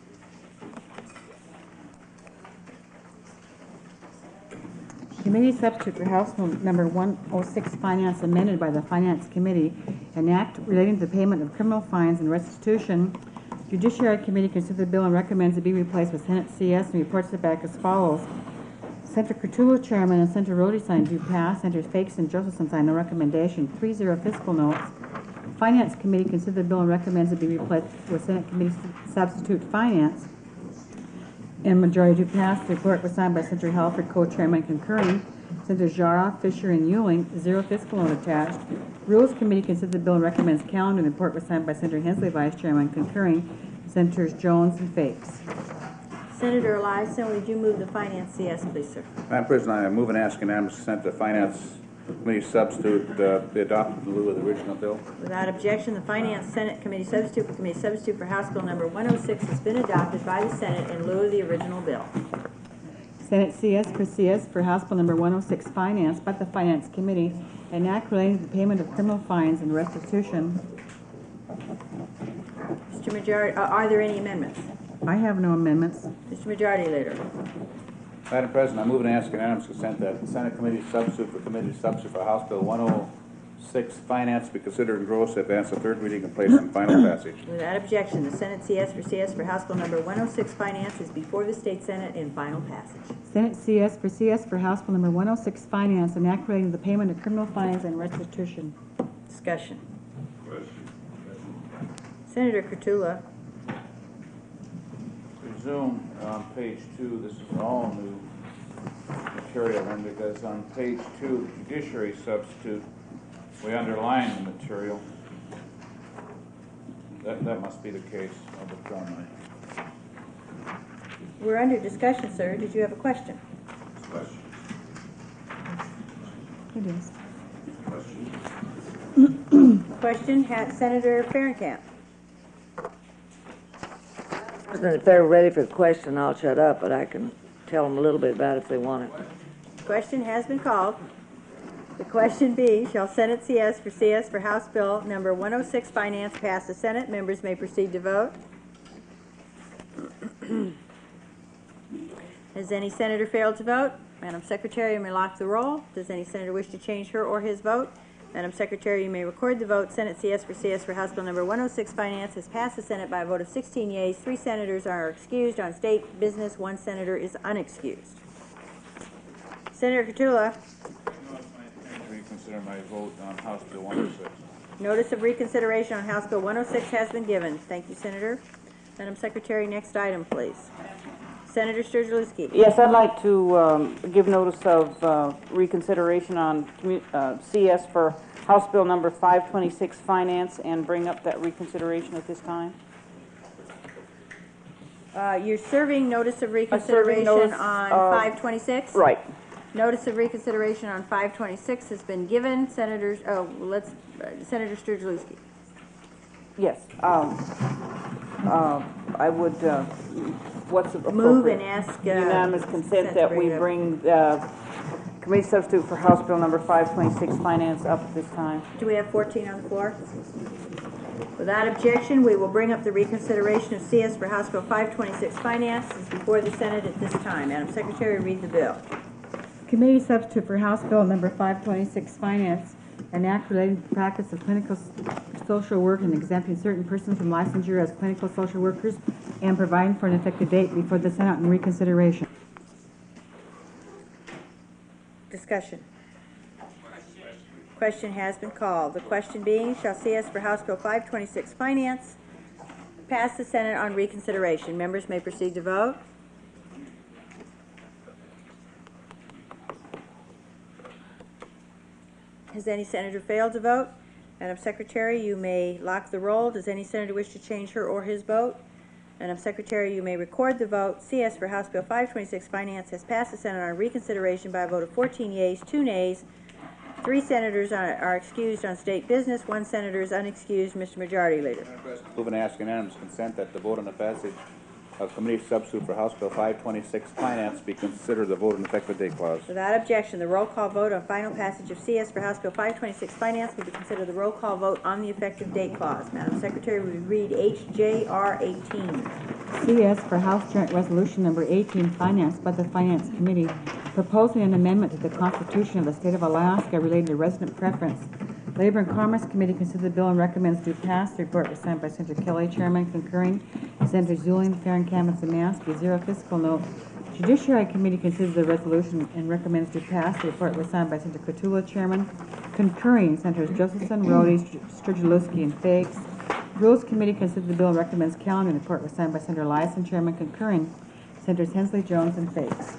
Committee substitute for House Bill number one oh six, Finance, amended by the Finance Committee, an act relating to the payment of criminal fines and restitution. Judiciary Committee considered the bill and recommends it be replaced with Senate C S and reports it back as follows. Senator Kratula, Chairman, and Senator Rhodey signed do pass. Senators Fakes and Josephson signed no recommendation. three zero fiscal notes. Finance Committee considered the bill and recommends it be replaced with Senate Committee Substitute Finance. And majority do pass. The report was signed by Senator Halford, co-chairman, concurring. Senators Jara, Fisher, and Ewing. Zero fiscal note attached. Rules Committee considered the bill and recommends calendar. The report was signed by Senator Hensley, vice chairman, concurring. Senators Jones and Fakes. Senator Eliason, would you move the Finance C S, please, sir? Madam President, I move and ask unanimous consent that Finance Committee Substitute uh, be adopted in lieu of the original bill. Without objection, the Finance Senate Committee Substitute for Committee Substitute for House Bill number one oh six has been adopted by the Senate in lieu of the original bill. Senate C S for C S for House Bill number one oh six, Finance, by the Finance Committee, an act relating to the payment of criminal fines and restitution. Mister Majority, uh, are there any amendments? I have no amendments. Mister Majority Leader. Madam President, I move and ask unanimous consent that the Senate Committee Substitute for Committee Substitute for House Bill one oh six, Finance, be considered engrossed, advance to third reading and place on final passage. Without objection, the Senate C S for C S for House Bill number one oh six Finance is before the State Senate in final passage. Senate C S for C S for House Bill number one oh six Finance, an act relating to the payment of criminal fines and restitution. Discussion. Senator Kurtula. Resume on page two, this is all new material, and because on page two, judiciary substitute, we underline the material. That, that must be the case. I'll withdraw my We're under discussion, sir. Did you have a question? question. It is. Question, ha- Senator Fahrenkamp. President, if they're ready for the question, I'll shut up, but I can tell them a little bit about it if they want it. Question has been called. The question be, shall Senate C S for C S for House Bill number one oh six Finance pass the Senate? Members may proceed to vote. Has any senator failed to vote? Madam Secretary, you may lock the roll. Does any senator wish to change her or his vote? Madam Secretary, you may record the vote. Senate C S for C S for House Bill number one oh six Finance has passed the Senate by a vote of sixteen yeas. Three senators are excused on state business. One senator is unexcused. Senator Kurtula. Reconsider my vote on House Bill one oh six. Notice of reconsideration on House Bill one oh six has been given. Thank you, Senator. Madam Secretary, next item, please. Senator Sturgill-Lewski. Yes, I'd like to um, give notice of uh, reconsideration on commu- uh, C S for House Bill number five twenty-six Finance and bring up that reconsideration at this time. Uh, you're serving notice of reconsideration notice on of- five twenty-six? Right. Notice of reconsideration on five twenty-six has been given. Senators, oh, let's, uh, Senator Sturgill-Lewski. Yes. Um, uh, I would, uh, what's appropriate? Move and ask, uh, unanimous consent consent that to we bring it up. bring uh, committee substitute for House Bill number five twenty-six Finance up at this time. Do we have fourteen on the floor? Without objection, we will bring up the reconsideration of C S for House Bill five twenty-six Finance. This is before the Senate at this time. Madam Secretary, read the bill. Committee substitute for House Bill number five twenty-six Finance, an act relating to the practice of clinical s- social work and exempting certain persons from licensure as clinical social workers and providing for an effective date before the Senate on reconsideration. Discussion. Question has been called. The question being, shall C S for House Bill five twenty-six Finance pass the Senate on reconsideration? Members may proceed to vote. Has any senator failed to vote? Madam Secretary, you may lock the roll. Does any senator wish to change her or his vote? Madam Secretary, you may record the vote. C S for House Bill five twenty-six Finance has passed the Senate on reconsideration by a vote of fourteen yeas, two nays. Three senators are, are excused on state business. One senator is unexcused. Mister Majority Leader. Move and ask unanimous consent that the vote on the passage of committee substitute for House Bill five twenty-six Finance be considered the vote in effective date clause. Without objection, the roll call vote on final passage of C S for House Bill five twenty-six Finance will be considered the roll call vote on the effective date clause. Madam Secretary, we read H J R eighteen. C S for House Joint Resolution number eighteen, financed by the Finance Committee, proposing an amendment to the Constitution of the State of Alaska relating to resident preference. Labor and Commerce Committee considered the bill and recommends to pass. The report was signed by Senator Kelly, Chairman, concurring Senators Zulian, Fahrenkamp, and Samansky. Zero fiscal note. Judiciary Committee considers the resolution and recommends to pass. The report was signed by Senator Kurtula, Chairman, concurring Senators Josephson, Rhodey, Sturgill-Lewski, and Fakes. Rules Committee considered the bill and recommends calendar. The report was signed by Senator Lyson, Chairman, concurring Senators Hensley, Jones, and Fakes.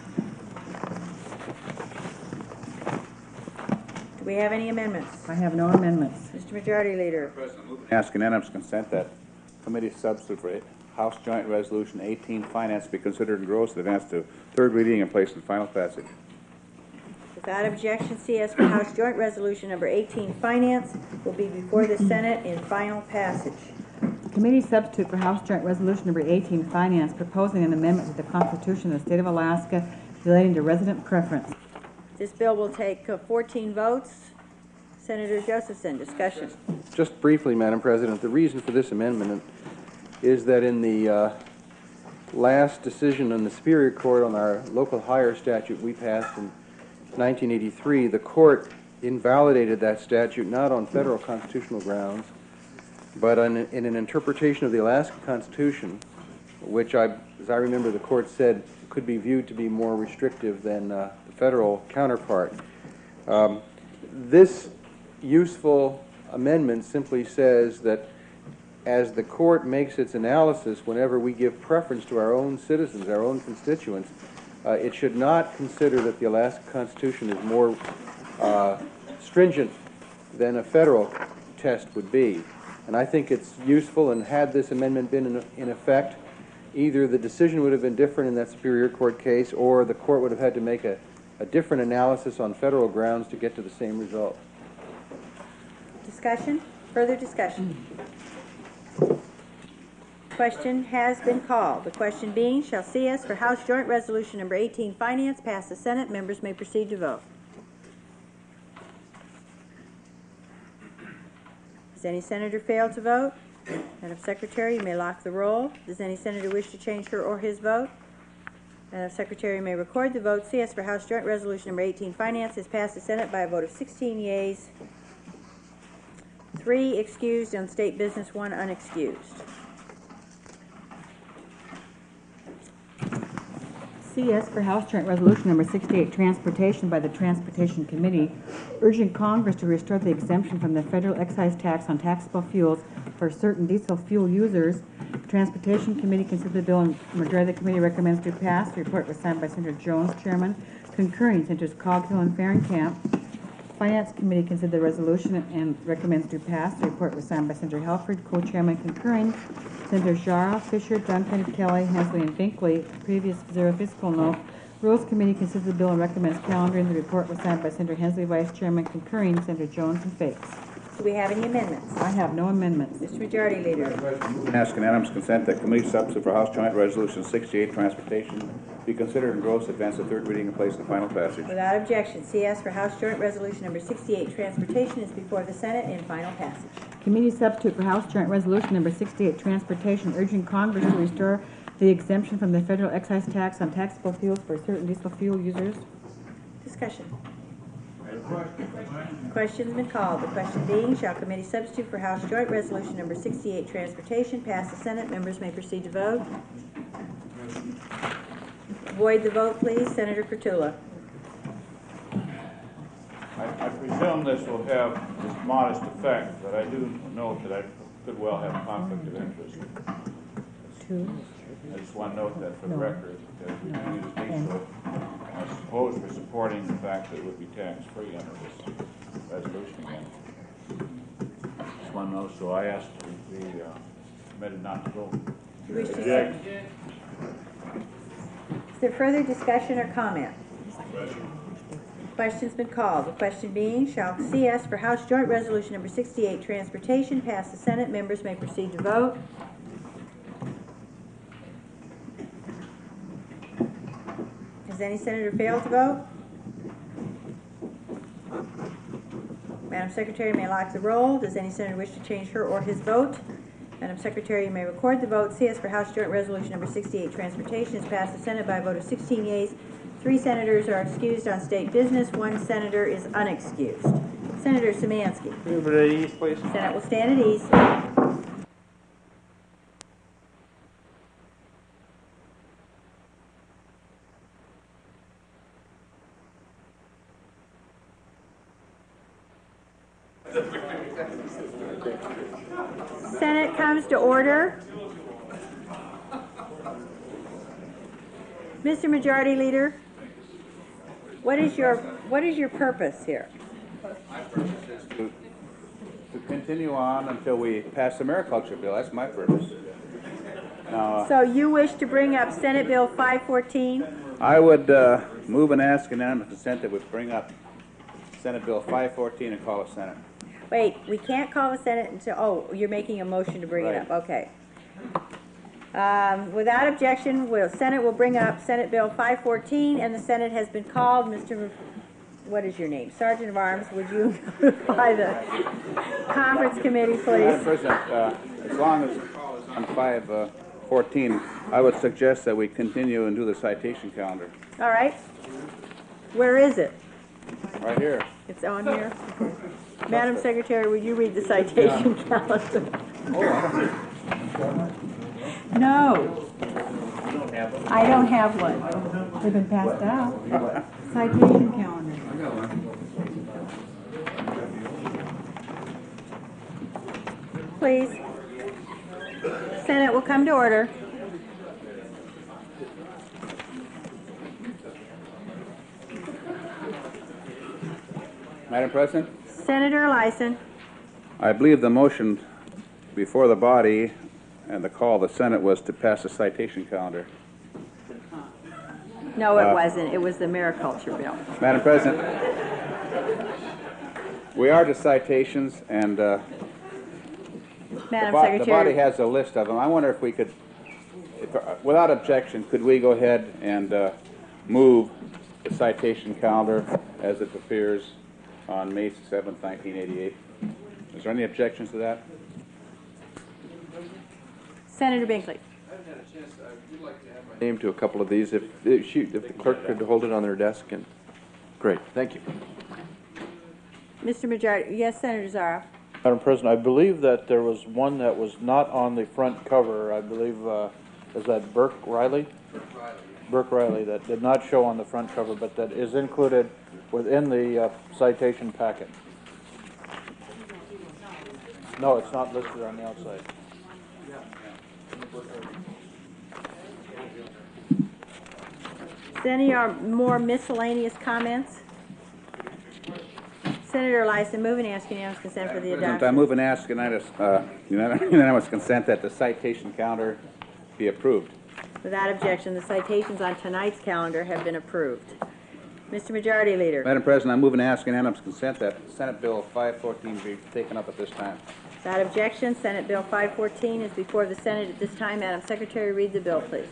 Do we have any amendments? I have no amendments. Mister Majority Leader. Ask unanimous consent that committee substitute for House Joint Resolution eighteen Finance be considered engrossed, advanced to third reading and placed in final passage. Without objection, C S for House Joint Resolution number eighteen Finance will be before the Senate in final passage. Committee substitute for House Joint Resolution number eighteen, Finance, proposing an amendment to the Constitution of the State of Alaska relating to resident preference. This bill will take uh, fourteen votes. Senator Josephson, discussion. Just briefly, Madam President, the reason for this amendment is that in the uh, last decision in the Superior Court on our local hire statute we passed in nineteen eighty-three, the court invalidated that statute not on federal constitutional grounds, but on, in an interpretation of the Alaska Constitution, which I, as I remember the court said, could be viewed to be more restrictive than uh, the federal counterpart. Um, this useful amendment simply says that as the court makes its analysis whenever we give preference to our own citizens, our own constituents, uh, it should not consider that the Alaska Constitution is more uh, stringent than a federal test would be. And I think it's useful, and had this amendment been in, in effect, either the decision would have been different in that Superior Court case, or the court would have had to make a, a different analysis on federal grounds to get to the same result. Discussion? Further discussion? Question has been called. The question being, shall C S for House Joint Resolution Number eighteen Finance pass the Senate? Members may proceed to vote. Does any senator fail to vote? Madam Secretary, you may lock the roll. Does any senator wish to change her or his vote? Madam Secretary may record the vote. C S for House Joint Resolution Number eighteen Finance has passed the Senate by a vote of sixteen yeas, three excused on state business, one unexcused. C S for House Joint Resolution Number sixty-eight, Transportation by the Transportation Committee, urging Congress to restore the exemption from the federal excise tax on taxable fuels for certain diesel fuel users. Transportation Committee considered the bill, and majority of the committee recommends to pass. The report was signed by Senator Jones, Chairman, concurring Senators Coghill and Fahrenkamp. Finance Committee considered the resolution and recommends to pass. The report was signed by Senator Halford, co-chairman, concurring Senators Jara, Fisher, Duncan, Kelly, Hensley, and Binkley. Previous zero fiscal note. Rules Committee considered the bill and recommends calendaring. The report was signed by Senator Hensley, Vice Chairman, concurring Senator Jones and Fakes. Do we have any amendments? I have no amendments. Mister Majority Leader. And ask unanimous consent that committee substitute for House Joint Resolution sixty-eight, Transportation, be considered and gross, advance the third reading, and place in final passage. Without objection, C S for House Joint Resolution Number sixty-eight, Transportation, is before the Senate in final passage. Committee substitute for House Joint Resolution Number sixty-eight, Transportation, urging Congress to restore the exemption from the federal excise tax on taxable fuels for certain diesel fuel users. Discussion. Question's been called. The question being, shall committee substitute for House Joint Resolution Number sixty-eight, Transportation, pass the Senate? Members may proceed to vote. Void the vote, please. Senator Kurtula. I, I presume this will have this modest effect, but I do note that I could well have a conflict of interest. Two. I just want to note that for the record, that we do use diesel. I suppose we're supporting the fact that it would be tax-free under this resolution again. Just want to know, so I asked to be uh, committed not to vote. Wish to say- Is there further discussion or comment? Question's been called. The question being, shall C S for House Joint Resolution Number sixty-eight, Transportation, pass the Senate? Members may proceed to vote. Has any senator failed to vote? Madam Secretary may lock the roll. Does any senator wish to change her or his vote? Madam Secretary, you may record the vote. C S for House Joint Resolution Number sixty-eight, Transportation, has passed the Senate by a vote of sixteen yeas. Three senators are excused on state business. One senator is unexcused. Senator Szymanski. Move it at ease, please. Senate will stand at ease. Senate comes to order. Mister Majority Leader, what is your what is your purpose here? My purpose is to, to continue on until we pass the mariculture bill. That's my purpose. Now, uh, So you wish to bring up Senate Bill five fourteen? I would uh, move and ask unanimous consent that we bring up Senate Bill five fourteen and call a Senate. Wait, we can't call the Senate until, oh, you're making a motion to bring it up, okay. Um, without objection, will, Senate will bring up Senate Bill five fourteen, and the Senate has been called. Mister, what is your name? Sergeant of Arms, would you notify the conference committee, please? Madam President, uh, as long as the call is on five fourteen, I would suggest that we continue and do the citation calendar. All right. Where is it? Right here. It's on here? Okay. Madam Secretary, would you read the citation calendar? No. I don't have one. They've been passed out. Citation calendar. Please. Senate will come to order. Madam President, Senator Lyson. I believe the motion before the body and the call of the Senate was to pass the citation calendar. No, it Uh, wasn't. It was the mariculture bill. Madam President, we are to citations, and uh, the, Madam bo- the body Secretary, has a list of them. I wonder if we could, if, uh, without objection, could we go ahead and uh, move the citation calendar as it appears on May seventh, nineteen eighty-eight? Is there any objections to that? Senator Binkley. Name to a couple of these, if, if she, if the clerk could hold it on their desk, and, great, thank you. Mister Majority, yes, Senator Zara. Madam President, I believe that there was one that was not on the front cover. I believe, uh, is that Burke Riley? Burke Riley, that did not show on the front cover, but that is included within the uh, citation packet. No, it's not listed on the outside. Is there any uh, more miscellaneous comments? Senator Lyson, move and ask unanimous consent for the President, I adoption. move and ask unanimous, uh, unanimous consent that the citation calendar be approved. Without objection, the citations on tonight's calendar have been approved. Mister Majority Leader. Madam President, I move and ask unanimous consent that Senate Bill five fourteen be taken up at this time. Without objection, Senate Bill five fourteen is before the Senate at this time. Madam Secretary, read the bill, please.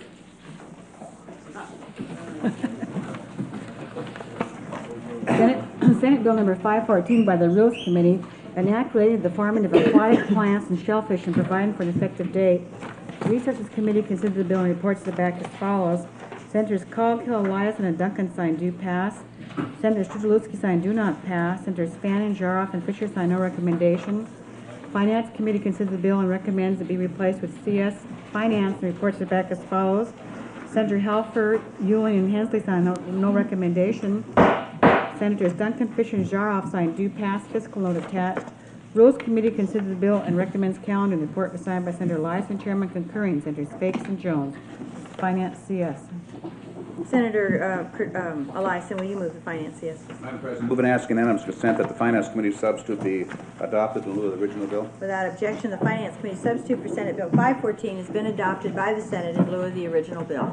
Senate, Senate Bill number five fourteen by the Rules Committee, an act related to the farming of aquatic plants and shellfish and providing for an effective date. The Resources Committee considered the bill and reports it back as follows. Senators Coghill, Eliason, and Duncan signed do pass. Senators Strzelecki signed do not pass. Senators Fanning, Jaroff, and Fisher signed no recommendation. Finance Committee considered the bill and recommends it be replaced with C S Finance and reports it back as follows. Senator Halford, Ewing, and Hensley signed no, no recommendation. Senators Duncan, Fisher, and Jaroff signed do pass, fiscal note attached. Rules Committee considered the bill and recommends calendar and report was signed by Senator Lyson, Chairman concurring, Senators Fakes and Jones. Finance C S. Senator uh, Cr- um, Eliason, will you move the Finance C S? Madam President, move and ask unanimous consent that the Finance Committee substitute be adopted in lieu of the original bill. Without objection, the Finance Committee substitute for Senate Bill five fourteen has been adopted by the Senate in lieu of the original bill.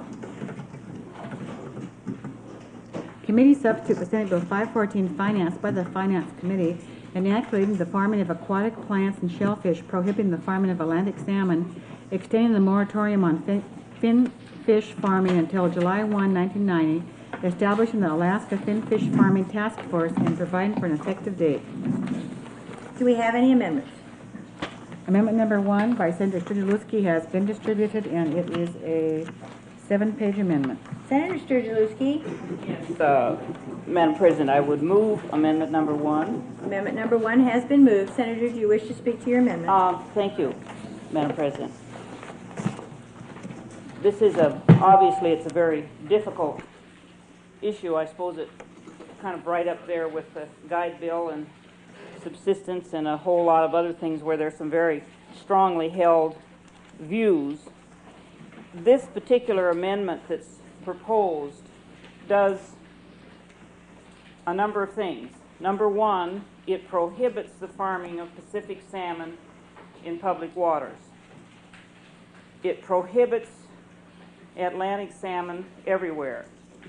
Committee substitute for Senate Bill five fourteen financed by the Finance Committee, an act relating to the farming of aquatic plants and shellfish, prohibiting the farming of Atlantic salmon, extending the moratorium on fin, fin fish farming until July first, nineteen ninety, establishing the Alaska Finfish Farming Task Force, and providing for an effective date. Do we have any amendments? Amendment number one by Senator Strzelecki has been distributed, and it is a seven-page amendment. Senator Strzelecki. Uh, Madam President, I would move amendment number one. Amendment number one has been moved. Senator, do you wish to speak to your amendment? Uh, thank you, Madam President. This is a, obviously, it's a very difficult issue. I suppose it's kind of right up there with the guide bill and subsistence and a whole lot of other things where there's some very strongly held views. This particular amendment that's proposed does a number of things. Number one, it prohibits the farming of Pacific salmon in public waters. It prohibits Atlantic salmon everywhere.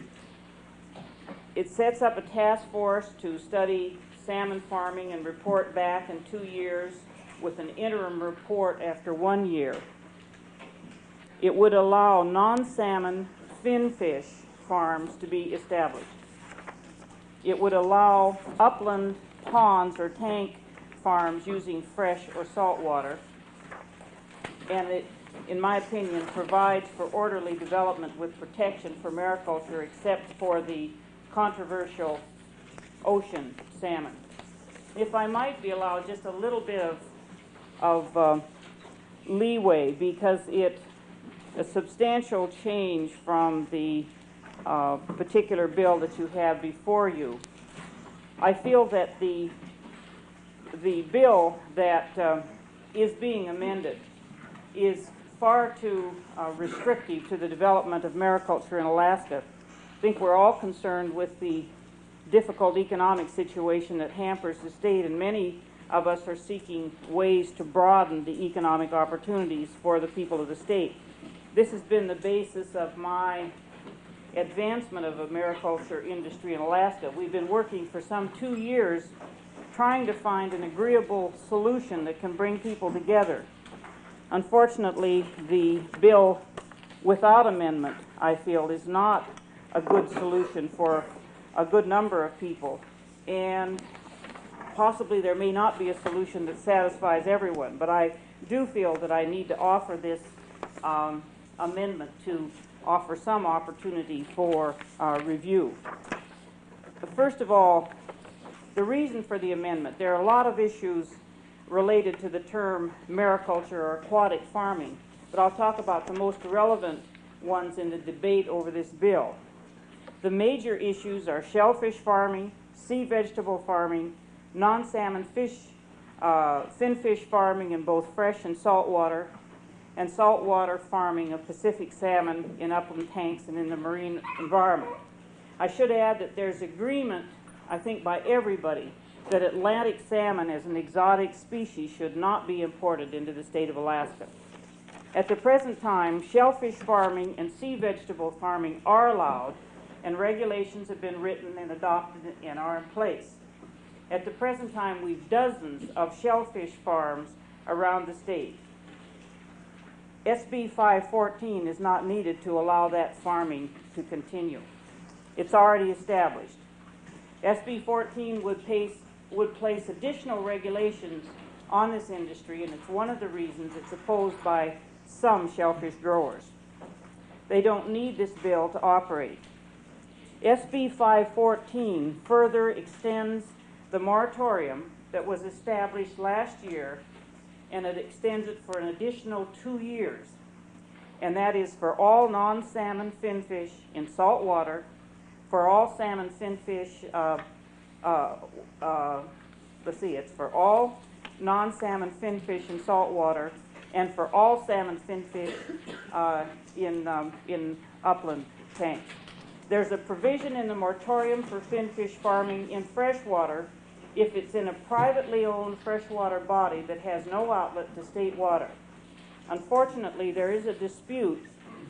It sets up a task force to study salmon farming and report back in two years with an interim report after one year. It would allow non-salmon finfish farms to be established. It would allow upland ponds or tank farms using fresh or salt water. And it, in my opinion, provides for orderly development with protection for mariculture, except for the controversial ocean salmon. If I might be allowed just a little bit of, of uh, leeway, because it a substantial change from the uh, particular bill that you have before you. I feel that the the bill that uh, is being amended is far too uh, restrictive to the development of mariculture in Alaska. I think we're all concerned with the difficult economic situation that hampers the state, and many of us are seeking ways to broaden the economic opportunities for the people of the state. This has been the basis of my advancement of a mariculture industry in Alaska. We've been working for some two years trying to find an agreeable solution that can bring people together. Unfortunately, the bill without amendment, I feel, is not a good solution for a good number of people, and possibly there may not be a solution that satisfies everyone, but I do feel that I need to offer this um, amendment to offer some opportunity for uh, review. But first of all, the reason for the amendment, there are a lot of issues related to the term mariculture or aquatic farming, but I'll talk about the most relevant ones in the debate over this bill. The major issues are shellfish farming, sea vegetable farming, non-salmon fish, uh, finfish farming in both fresh and saltwater, and saltwater farming of Pacific salmon in upland tanks and in the marine environment. I should add that there's agreement, I think, by everybody that Atlantic salmon as an exotic species should not be imported into the state of Alaska. At the present time, shellfish farming and sea vegetable farming are allowed, and regulations have been written and adopted and are in place. At the present time, we've dozens of shellfish farms around the state. S B five fourteen is not needed to allow that farming to continue. It's already established. S B fourteen would place, would place additional regulations on this industry, and it's one of the reasons it's opposed by some shellfish growers. They don't need this bill to operate. S B five fourteen further extends the moratorium that was established last year, and it extends it for an additional two years. And that is for all non-salmon finfish in salt water, for all salmon finfish, uh, uh, uh, let's see, it's for all non-salmon finfish in salt water, and for all salmon finfish uh, in, um, in upland tanks. There's a provision in the moratorium for finfish farming in freshwater if it's in a privately owned freshwater body that has no outlet to state water. Unfortunately, there is a dispute,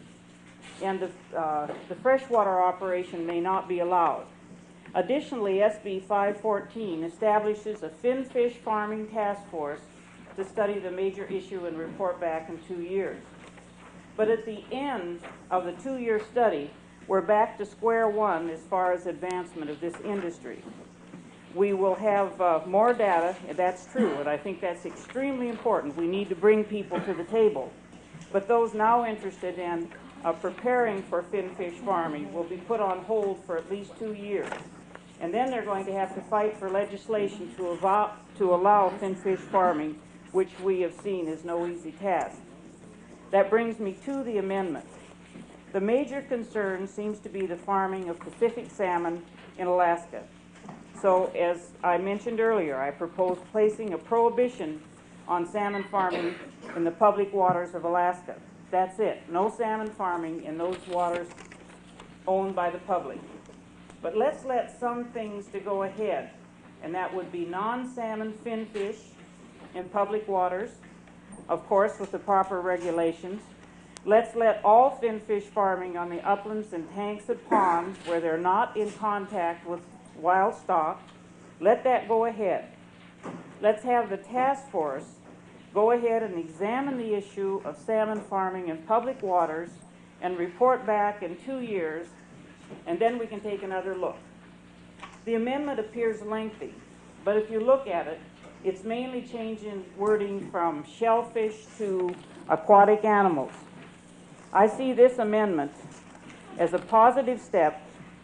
and the, uh, the freshwater operation may not be allowed. Additionally, S B five fourteen establishes a finfish farming task force to study the major issue and report back in two years. But at the end of the two-year study, we're back to square one as far as advancement of this industry. We will have uh, more data, and that's true, and I think that's extremely important. We need to bring people to the table. But those now interested in uh, preparing for finfish farming will be put on hold for at least two years. And then they're going to have to fight for legislation to, avo- to allow finfish farming, which we have seen is no easy task. That brings me to the amendment. The major concern seems to be the farming of Pacific salmon in Alaska. So, as I mentioned earlier, I propose placing a prohibition on salmon farming in the public waters of Alaska. That's it. No salmon farming in those waters owned by the public. But let's let some things to go ahead, and that would be non-salmon finfish in public waters, of course with the proper regulations. Let's let all finfish farming on the uplands and tanks and ponds where they're not in contact with wild stock, let that go ahead. Let's have the task force go ahead and examine the issue of salmon farming in public waters and report back in two years, and then we can take another look. The amendment appears lengthy, but if you look at it, it's mainly changing wording from shellfish to aquatic animals. I see this amendment as a positive step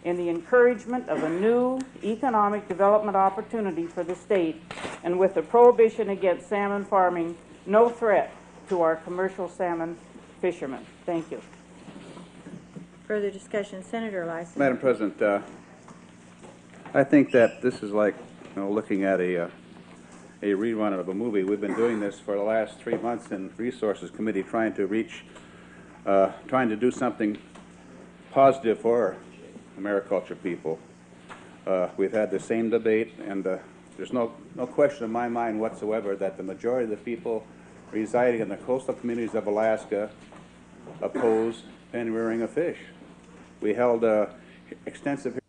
in the encouragement of a new economic development opportunity for the state, and with the prohibition against salmon farming no threat to our commercial salmon fishermen. Thank you. Further discussion, Senator Lyson. Madam President, uh, I think that this is like, you know, looking at a, uh, a rerun of a movie. We've been doing this for the last three months in Resources Committee, trying to reach, uh, trying to do something positive for Americulture people. Uh, we've had the same debate, and uh, there's no, no question in my mind whatsoever that the majority of the people residing in the coastal communities of Alaska oppose pen rearing of fish. We held uh, extensive